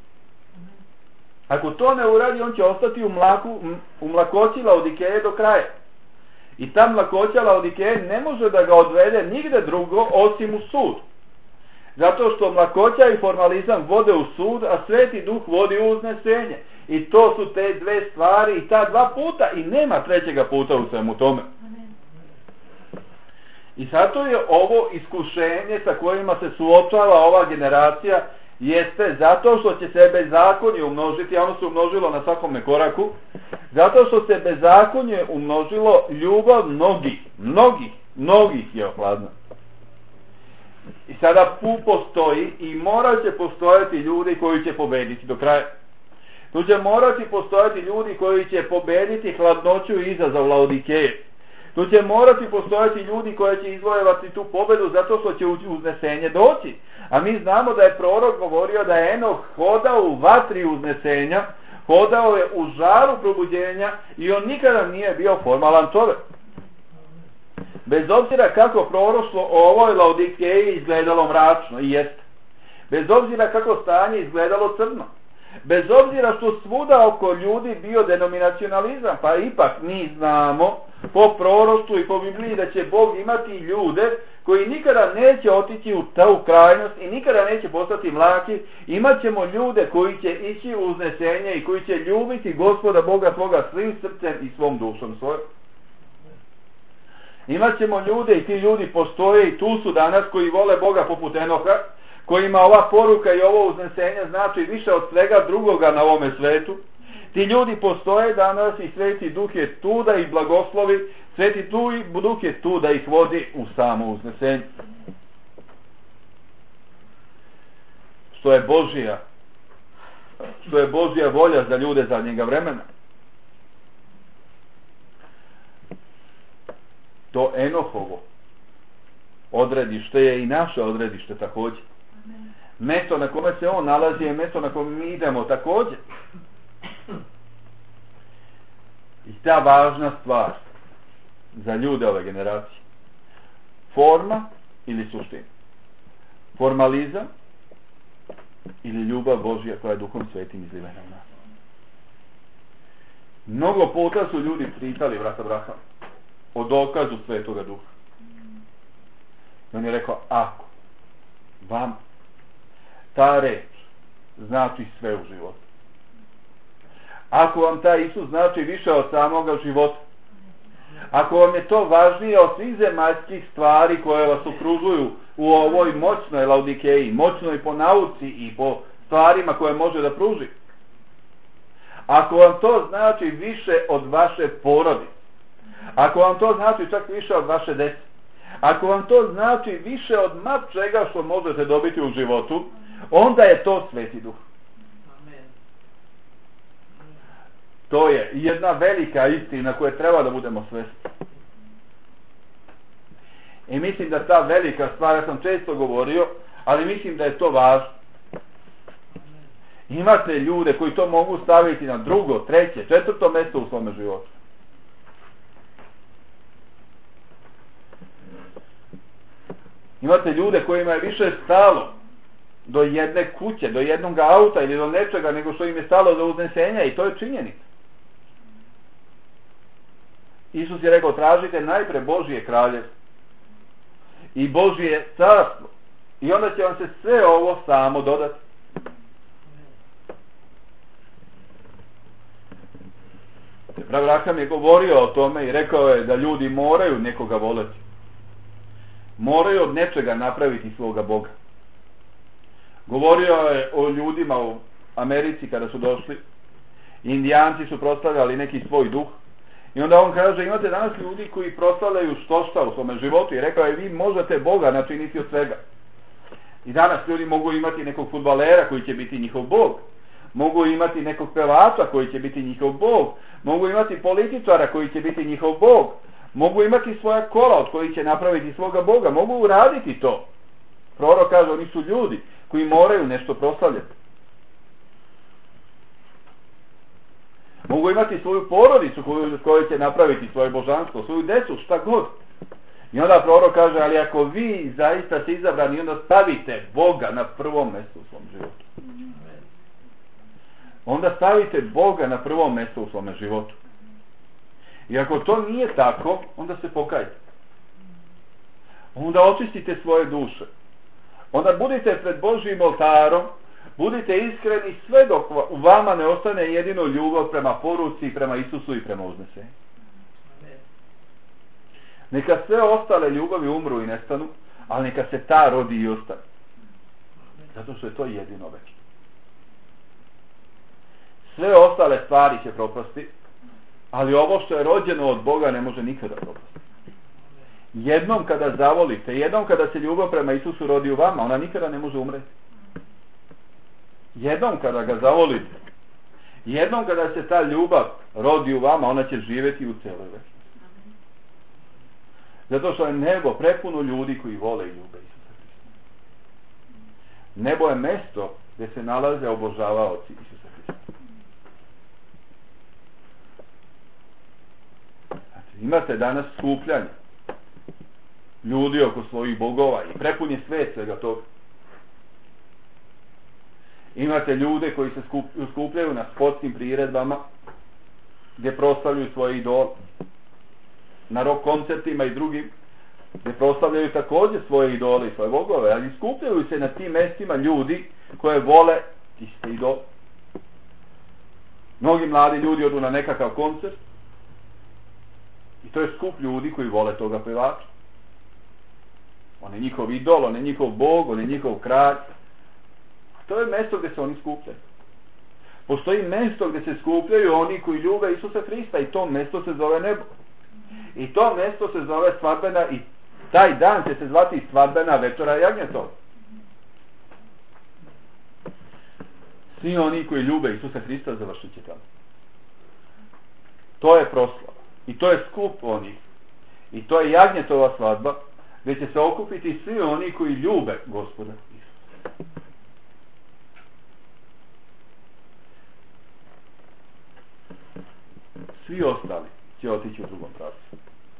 Ako to ne uradi, on će ostati u mlakoći Laodikeje do kraja. I ta mlakoća Laodikeje ne može da ga odvede nigde drugo osim u sud. Zato što mlakoća i formalizam vode u sud, a Sveti Duh vodi u uznesenje. I to su te dve stvari i ta dva puta i nema trećega puta u svemu tome. I zato je ovo iskušenje sa kojima se suočava ova generacija, jeste zato što će se bezakonje umnožiti, a ono se umnožilo na svakome koraku, zato što se bezakonje umnožilo, ljubav mnogih je ohladna. I sada postoji i morat će postojati ljudi koji će pobediti do kraja. Tu će morati postojati ljudi koji će pobediti hladnoću i izazov Laodikeje. Tu će morati postojati ljudi koji će izvojevati tu pobedu zato što će uznesenje doći. A mi znamo da je prorok govorio da je Enoh hodao u vatri uznesenja, hodao je u žaru probuđenja i on nikada nije bio formalan čovjek. Bez obzira kako proroštvo o ovoj Laodikeji izgledalo mračno, i jeste. Bez obzira kako stanje izgledalo crno. Bez obzira što svuda oko ljudi bio denominacionalizam, pa ipak mi znamo po proroštvu i po Bibliji da će Bog imati ljude koji nikada neće otići u tu krajnost i nikada neće postati mlaki. Imat ćemo ljude koji će ići u uznesenje i koji će ljubiti Gospoda Boga svoga svim srcem i svom dušom svojom. Imat ćemo ljude i ti ljudi postoje i tu su danas koji vole Boga poput Enoha, kojima ova poruka i ovo uznesenje znači više od svega drugoga na ovome svetu. Ti ljudi postoje danas i Sveti Duh je tu da ih blagoslovi, Sveti Duh je tu da ih vodi u samo uznesenje. Što je Božja volja za ljude zadnjega vremena. To Enohovo odredište je i naše odredište također. Mesto na kome se on nalazi je mesto na kome mi idemo također. I ta važna stvar za ljude ove generacije. Forma ili suština. Formalizam ili ljubav Božja koja je Duhom Svetim izlivena u nas. Mnogo puta su ljudi pitali brata Abrahama o dokazu Svetoga Duha. I on je rekao, ako vam ta reč znači sve u životu, ako vam taj Isus znači više od samoga života, ako vam je to važnije od svih zemaljskih stvari koje vas okružuju u ovoj moćnoj Laodikeji, moćnoj po nauci i po stvarima koje može da pruži, ako vam to znači više od vaše porodice, ako vam to znači čak više od vaše dece, ako vam to znači više od čega što možete dobiti u životu, onda je to Sveti Duh. To je jedna velika istina koje treba da budemo svesni. I mislim da ta velika stvar, ja sam često govorio, ali mislim da je to važno. Imate ljude koji to mogu staviti na drugo, treće, četvrto mjesto u svome životu. Imate ljude kojima je više stalo do jedne kuće, do jednog auta ili do nečega nego što im je stalo do uznesenja, i to je činjenica. Isus je rekao, tražite najpre Božje kraljevstvo i Božje carstvo i onda će vam se sve ovo samo dodati. Abraham je govorio o tome i rekao je da ljudi moraju nekoga voleti. Moraju od nečega napraviti svoga Boga. Govorio je o ljudima u Americi kada su došli. Indijanci su proslavljali neki svoj duh. I onda on kaže, imate danas ljudi koji proslavljaju što u svome životu. I rekao je, vi možete Boga načiniti od svega. I danas ljudi mogu imati nekog fudbalera koji će biti njihov Bog. Mogu imati nekog pevača koji će biti njihov Bog. Mogu imati političara koji će biti njihov Bog. Mogu imati svoja kola od kojih će napraviti svoga Boga. Mogu uraditi to. Prorok kaže, oni su ljudi koji moraju nešto proslavljati. Mogu imati svoju porodicu koju će napraviti svoje božanstvo, svoju decu, šta god. I onda prorok kaže, ali ako vi zaista ste izabrani, onda stavite Boga na prvom mjestu u svom životu. Onda stavite Boga na prvom mjestu u svome životu. I ako to nije tako, onda se pokajte. Onda očistite svoje duše. Onda budite pred Božjim oltarom, budite iskreni sve dok u vama ne ostane jedino ljubav prema poruci, prema Isusu i prema uznesenju. Neka sve ostale ljubavi umru i nestanu, ali neka se ta rodi i ostane. Zato što je to jedino večno. Sve ostale stvari će propasti, ali ovo što je rođeno od Boga ne može nikada propasti. Jednom kada zavolite, jednom kada se ljubav prema Isusu rodi u vama, ona nikada ne može umreti. Jednom kada ga zavolite, jednom kada se ta ljubav rodi u vama, ona će živjeti u cijeloj večnosti. Zato što je nebo prepuno ljudi koji vole i ljube Isusa Hrista. Nebo je mesto gdje se nalaze obožavaoci Isusa Hrista. Znači, imate danas skupljanje ljudi oko svojih bogova i prepun je svet svega toga. Imate ljude koji se skupljaju na sportskim priredbama gdje proslavljaju svoje idole, na rock koncertima i drugim gdje proslavljaju također svoje idole i svoje bogove, ali skupljaju se na tim mestima ljudi koje vole iste idole. Mnogi mladi ljudi odu na nekakav koncert i to je skup ljudi koji vole toga pevača. On je njihov idol, on je njihov bog, on je njihov kralj. To je mjesto gdje se oni skupljaju. Postoji mjesto gdje se skupljaju oni koji ljube Isusa Hrista i to mjesto se zove nebo. I to mjesto se zove svadbena i taj dan će se zvati svadbena večera jagnjetova. Svi oni koji ljube Isusa Hrista završit će tamo. To je proslava. I to je skup onih. I to je jagnjetova svadba gdje će se okupiti svi oni koji ljube Gospoda Isusa. Svi ostali će otići u drugom pravcu.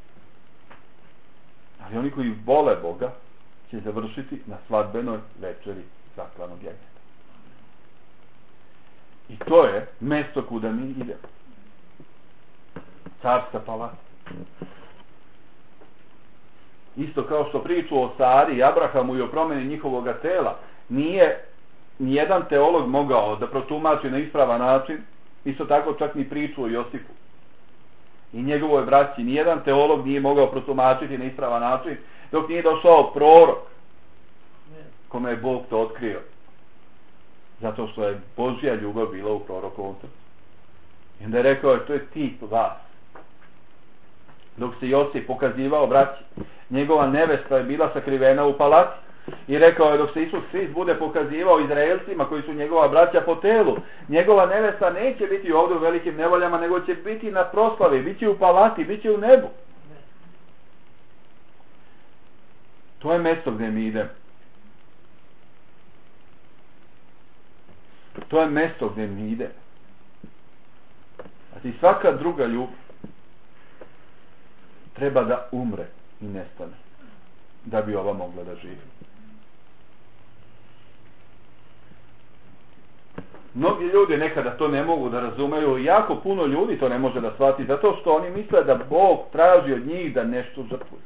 Ali oni koji vole Boga će završiti na svadbenoj večeri zaklanog jagnjeta. I to je mjesto kuda mi idemo. Carska palata. Isto kao što priču o Sari i Abrahamu i o promjeni njihovoga tela nije nijedan teolog mogao da protumači na ispravan način, Isto tako čak ni priču o Josipu i njegovoj braći. Nijedan teolog nije mogao protumačiti na ispravan način dok nije došao prorok kome je Bog to otkrio. Zato što je Božja ljubav bila u prorokovom srcu. I onda je rekao, to je tip vas. Dok se Josip pokazivao braći, njegova nevesta je bila sakrivena u palati. I rekao je, dok se Isus Hrist bude pokazivao Izraelcima koji su njegova braća po telu, njegova nevesta neće biti ovdje u velikim nevoljama, nego će biti na proslavi, bit će u palati, bit će u nebu. To je mjesto gdje mi idemo. To je mjesto gdje mi idemo. A ti svaka druga ljubav treba da umre i nestane da bi ova mogla da živi. Mnogi ljudi nekada to ne mogu da razumeju, jako puno ljudi to ne može da shvati, zato što oni misle da Bog traži od njih da nešto žrtvuju.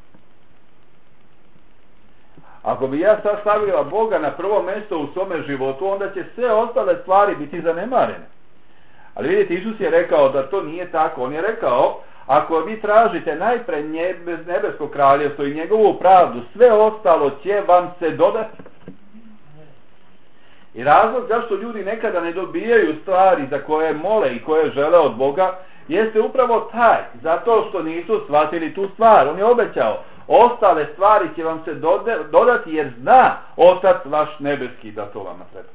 Ako bi ja sad stavila Boga na prvo mjesto u svome životu, onda će sve ostale stvari biti zanemarene. Ali vidite, Isus je rekao da to nije tako. On je rekao, ako vi tražite najpre nebesko kraljevstvo i njegovu pravdu, sve ostalo će vam se dodati. I razlog zašto ljudi nekada ne dobijaju stvari za koje mole i koje žele od Boga, jeste upravo taj, zato što nisu shvatili tu stvar. On je obećao, ostale stvari će vam se dodati jer zna Otac vaš nebeski da to vama treba.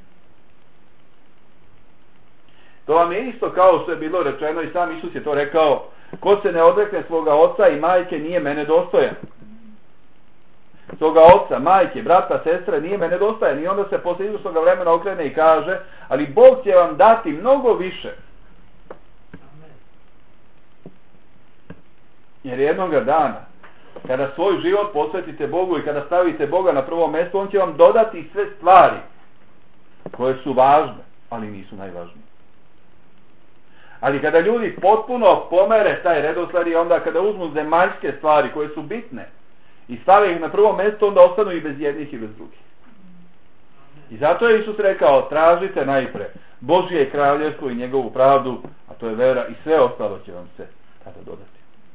To vam je isto kao što je bilo rečeno i sam Isus je to rekao, ko se ne odrekne svoga oca i majke nije mene dostojan. Svoga oca, majke, brata, sestre nije mene dostojan. I onda se posle izvršnog vremena okrene i kaže, ali Bog će vam dati mnogo više. Jer jednoga dana, kada svoj život posvetite Bogu i kada stavite Boga na prvo mjesto, on će vam dodati sve stvari koje su važne, ali nisu najvažnije. Ali kada ljudi potpuno pomere taj redosled i onda kada uzmu zemaljske stvari koje su bitne i stave ih na prvo mjesto, onda ostanu i bez jednih i bez drugih. I zato je Isus rekao, tražite najpre Božje kraljevstvo i njegovu pravdu, a to je vera, i sve ostalo će vam se tada dodati.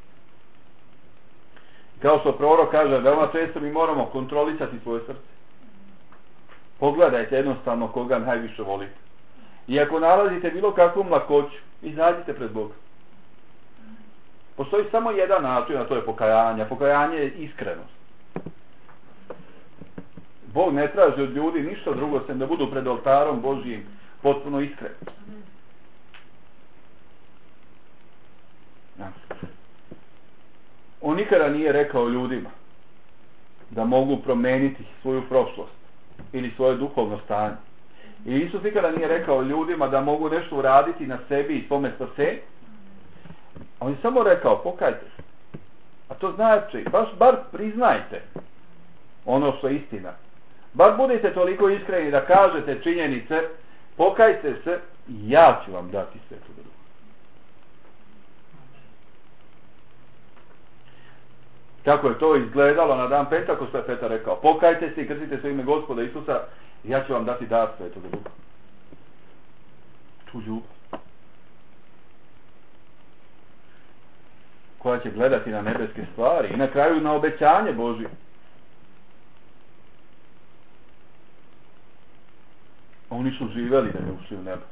Kao što prorok kaže, veoma često mi moramo kontrolisati svoje srce. Pogledajte jednostavno koga najviše volite. I ako nalazite bilo kakvu mlakoću, izađite pred Boga. Postoji samo jedan način, a to je pokajanje. Pokajanje je iskrenost. Bog ne traži od ljudi ništa drugo sem da budu pred oltarom Božjim potpuno iskreni. On nikada nije rekao ljudima da mogu promeniti svoju prošlost ili svoje duhovno stanje. I Isus nikada nije rekao ljudima da mogu nešto uraditi na sebi i svome spasenju. On je samo rekao, pokajte se. A to znači, bar priznajte ono što je istina. Bar budite toliko iskreni da kažete činjenice, pokajte se i ja ću vam dati Svetog Duha. Kako je to izgledalo na dan Pentakosta, je Petar rekao, pokajte se i krstite se u ime Gospoda Isusa i ja ću vam dati dar Svetog Duha. Tu ljubav koja će gledati na nebeske stvari i na kraju na obećanje Božje. Oni su živjeli da ne ušli u nebo.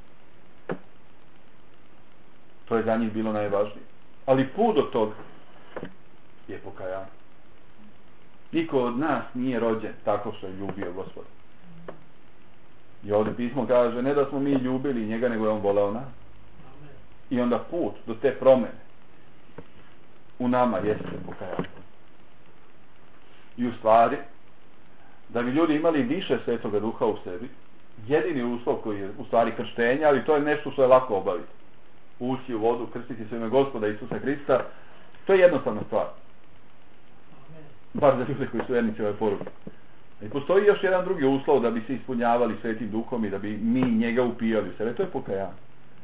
To je za njih bilo najvažnije. Ali put do toga je pokajanje. Niko od nas nije rođen tako što je ljubio Gospoda. I ovdje pismo kaže, ne da smo mi ljubili njega, nego je on voleo nas. I onda put do te promjene u nama jeste pokajanje. I u stvari, da bi ljudi imali više Svetoga Duha u sebi, jedini uslov koji je u stvari krštenje, ali to je nešto što je lako obaviti. Ući u vodu, krstiti se u ime Gospoda Isusa Hrista, to je jednostavna stvar. Bar za ljude koji su vernici ove poruke. I postoji još jedan drugi uslov da bi se ispunjavali Svetim Duhom i da bi mi njega upijali u sebe. To je pokajanje.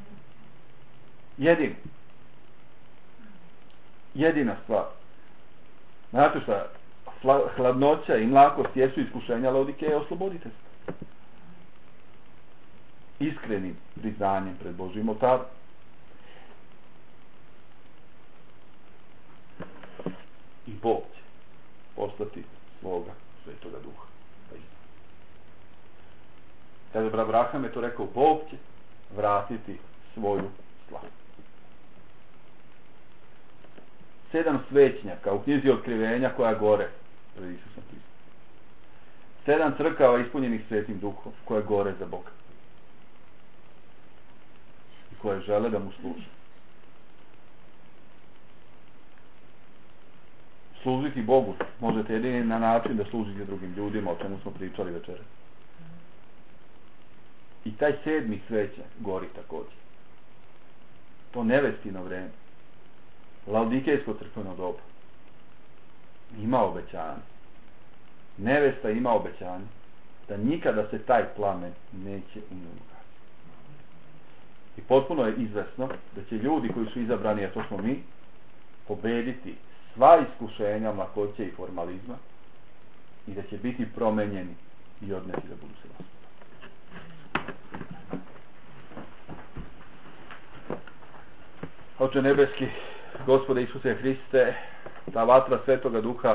Jedina stvar. Znate šta? Hladnoća i mlakost jesu iskušenja Laodikeje, oslobodite se. iskrenim priznanjem pred Božjim oltarom. I Bog će poslati svoga Svetoga Duha. Kada je Abraham je to rekao, Bog će vratiti svoju slavu. 7 svećnjaka u knjizi Otkrivenja koja gore pred Isusom Hristom. 7 crkava ispunjenih Svetim Duhom koje gore za Boga. I koje žele da mu služe. Služiti Bogu možete jedini na način da služite drugim ljudima, o čemu smo pričali večeras. I taj 7. svećnjak gori također. To nevestino vreme. Laodikejsko crkveno doba ima obećanje. Nevesta ima obećanje da nikada se taj plamen neće u njemu ugasiti. I potpuno je izvesno da će ljudi koji su izabrani, a to smo mi, pobediti sva iskušenja, mlakoće i formalizma i da će biti promenjeni i odneti da budu se Gospodom. Oče nebeski, Gospode Isuse Hriste, ta vatra Svetoga Duha,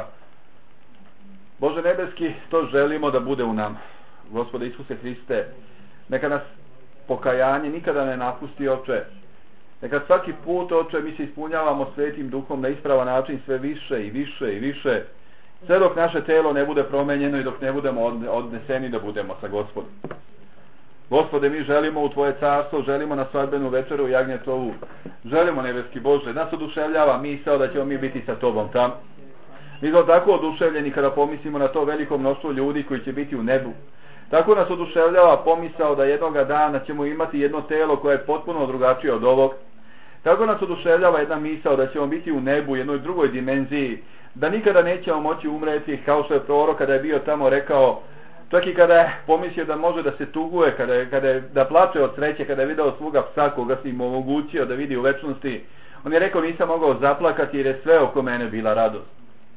Bože nebeski, to želimo da bude u nama. Gospode Isuse Hriste, neka nas pokajanje nikada ne napusti, Oče. Neka svaki put, Oče, mi se ispunjavamo Svetim Duhom na ispravan način sve više i više i više, sve dok naše telo ne bude promenjeno i dok ne budemo odneseni da budemo sa Gospodom. Gospode, mi želimo u Tvoje carstvo, želimo na svadbenu večeru Jagnjetovu, želimo, nebeski Bože, nas oduševljava misao da ćemo mi biti sa Tobom tamo. Mi smo tako oduševljeni kada pomislimo na to veliko mnoštvo ljudi koji će biti u nebu. Tako nas oduševljava pomisao da jednoga dana ćemo imati jedno telo koje je potpuno drugačije od ovog. Tako nas oduševljava jedna misao da ćemo biti u nebu, u jednoj drugoj dimenziji, da nikada nećemo moći umreti, kao što je prorok kada je bio tamo rekao, čak i kada je pomislio da može da se tuguje, kada je da plače od sreće, kada je video svoga psa koga si im omogućio da vidi u večnosti, on je rekao, nisam mogao zaplakati jer je sve oko mene bila radost.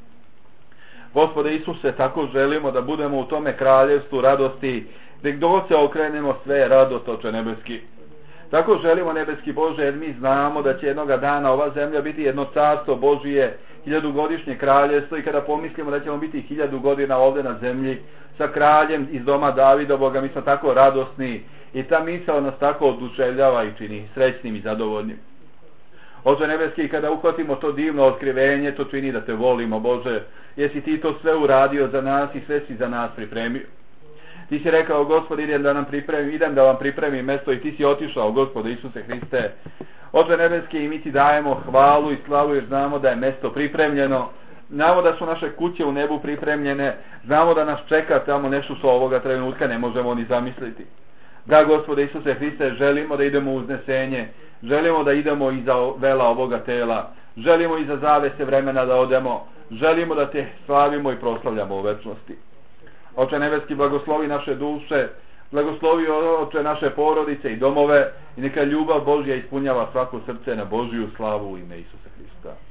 Gospode Isuse, tako želimo da budemo u tome kraljevstvu radosti, gdje god se okrenemo sve je radost, Oče nebeski. Tako želimo, nebeski Bože, jer mi znamo da će jednoga dana ova zemlja biti jedno carstvo Božije, 1000-godišnje kraljevstvo, i kada pomislimo da ćemo biti 1000 godina ovdje na zemlji sa kraljem iz doma Davidovoga, mi smo tako radosni i ta misao nas tako oduševljava i čini srećnim i zadovoljnim. Oče nebeski, kada uhvatimo to divno otkrivenje, to čini da te volimo, Bože, jesi ti to sve uradio za nas i sve si za nas pripremio. Ti si rekao, Gospod, idem da vam pripremim mesto, i ti si otišao, Gospode Isuse Hriste. Oče nebeski, i mi ti dajemo hvalu i slavu jer znamo da je mesto pripremljeno, znamo da su naše kuće u nebu pripremljene, znamo da nas čeka tamo nešto što ovoga trenutka ne možemo ni zamisliti. Da, Gospode Isuse Hriste, želimo da idemo u uznesenje, želimo da idemo iza vela ovoga tela, želimo iza zavese vremena da odemo, želimo da te slavimo i proslavljamo u večnosti. Oče nebeski, blagoslovi naše duše, blagoslovi, Oče, naše porodice i domove, i neka ljubav Božja ispunjava svako srce na Božju slavu u ime Isusa Hrista.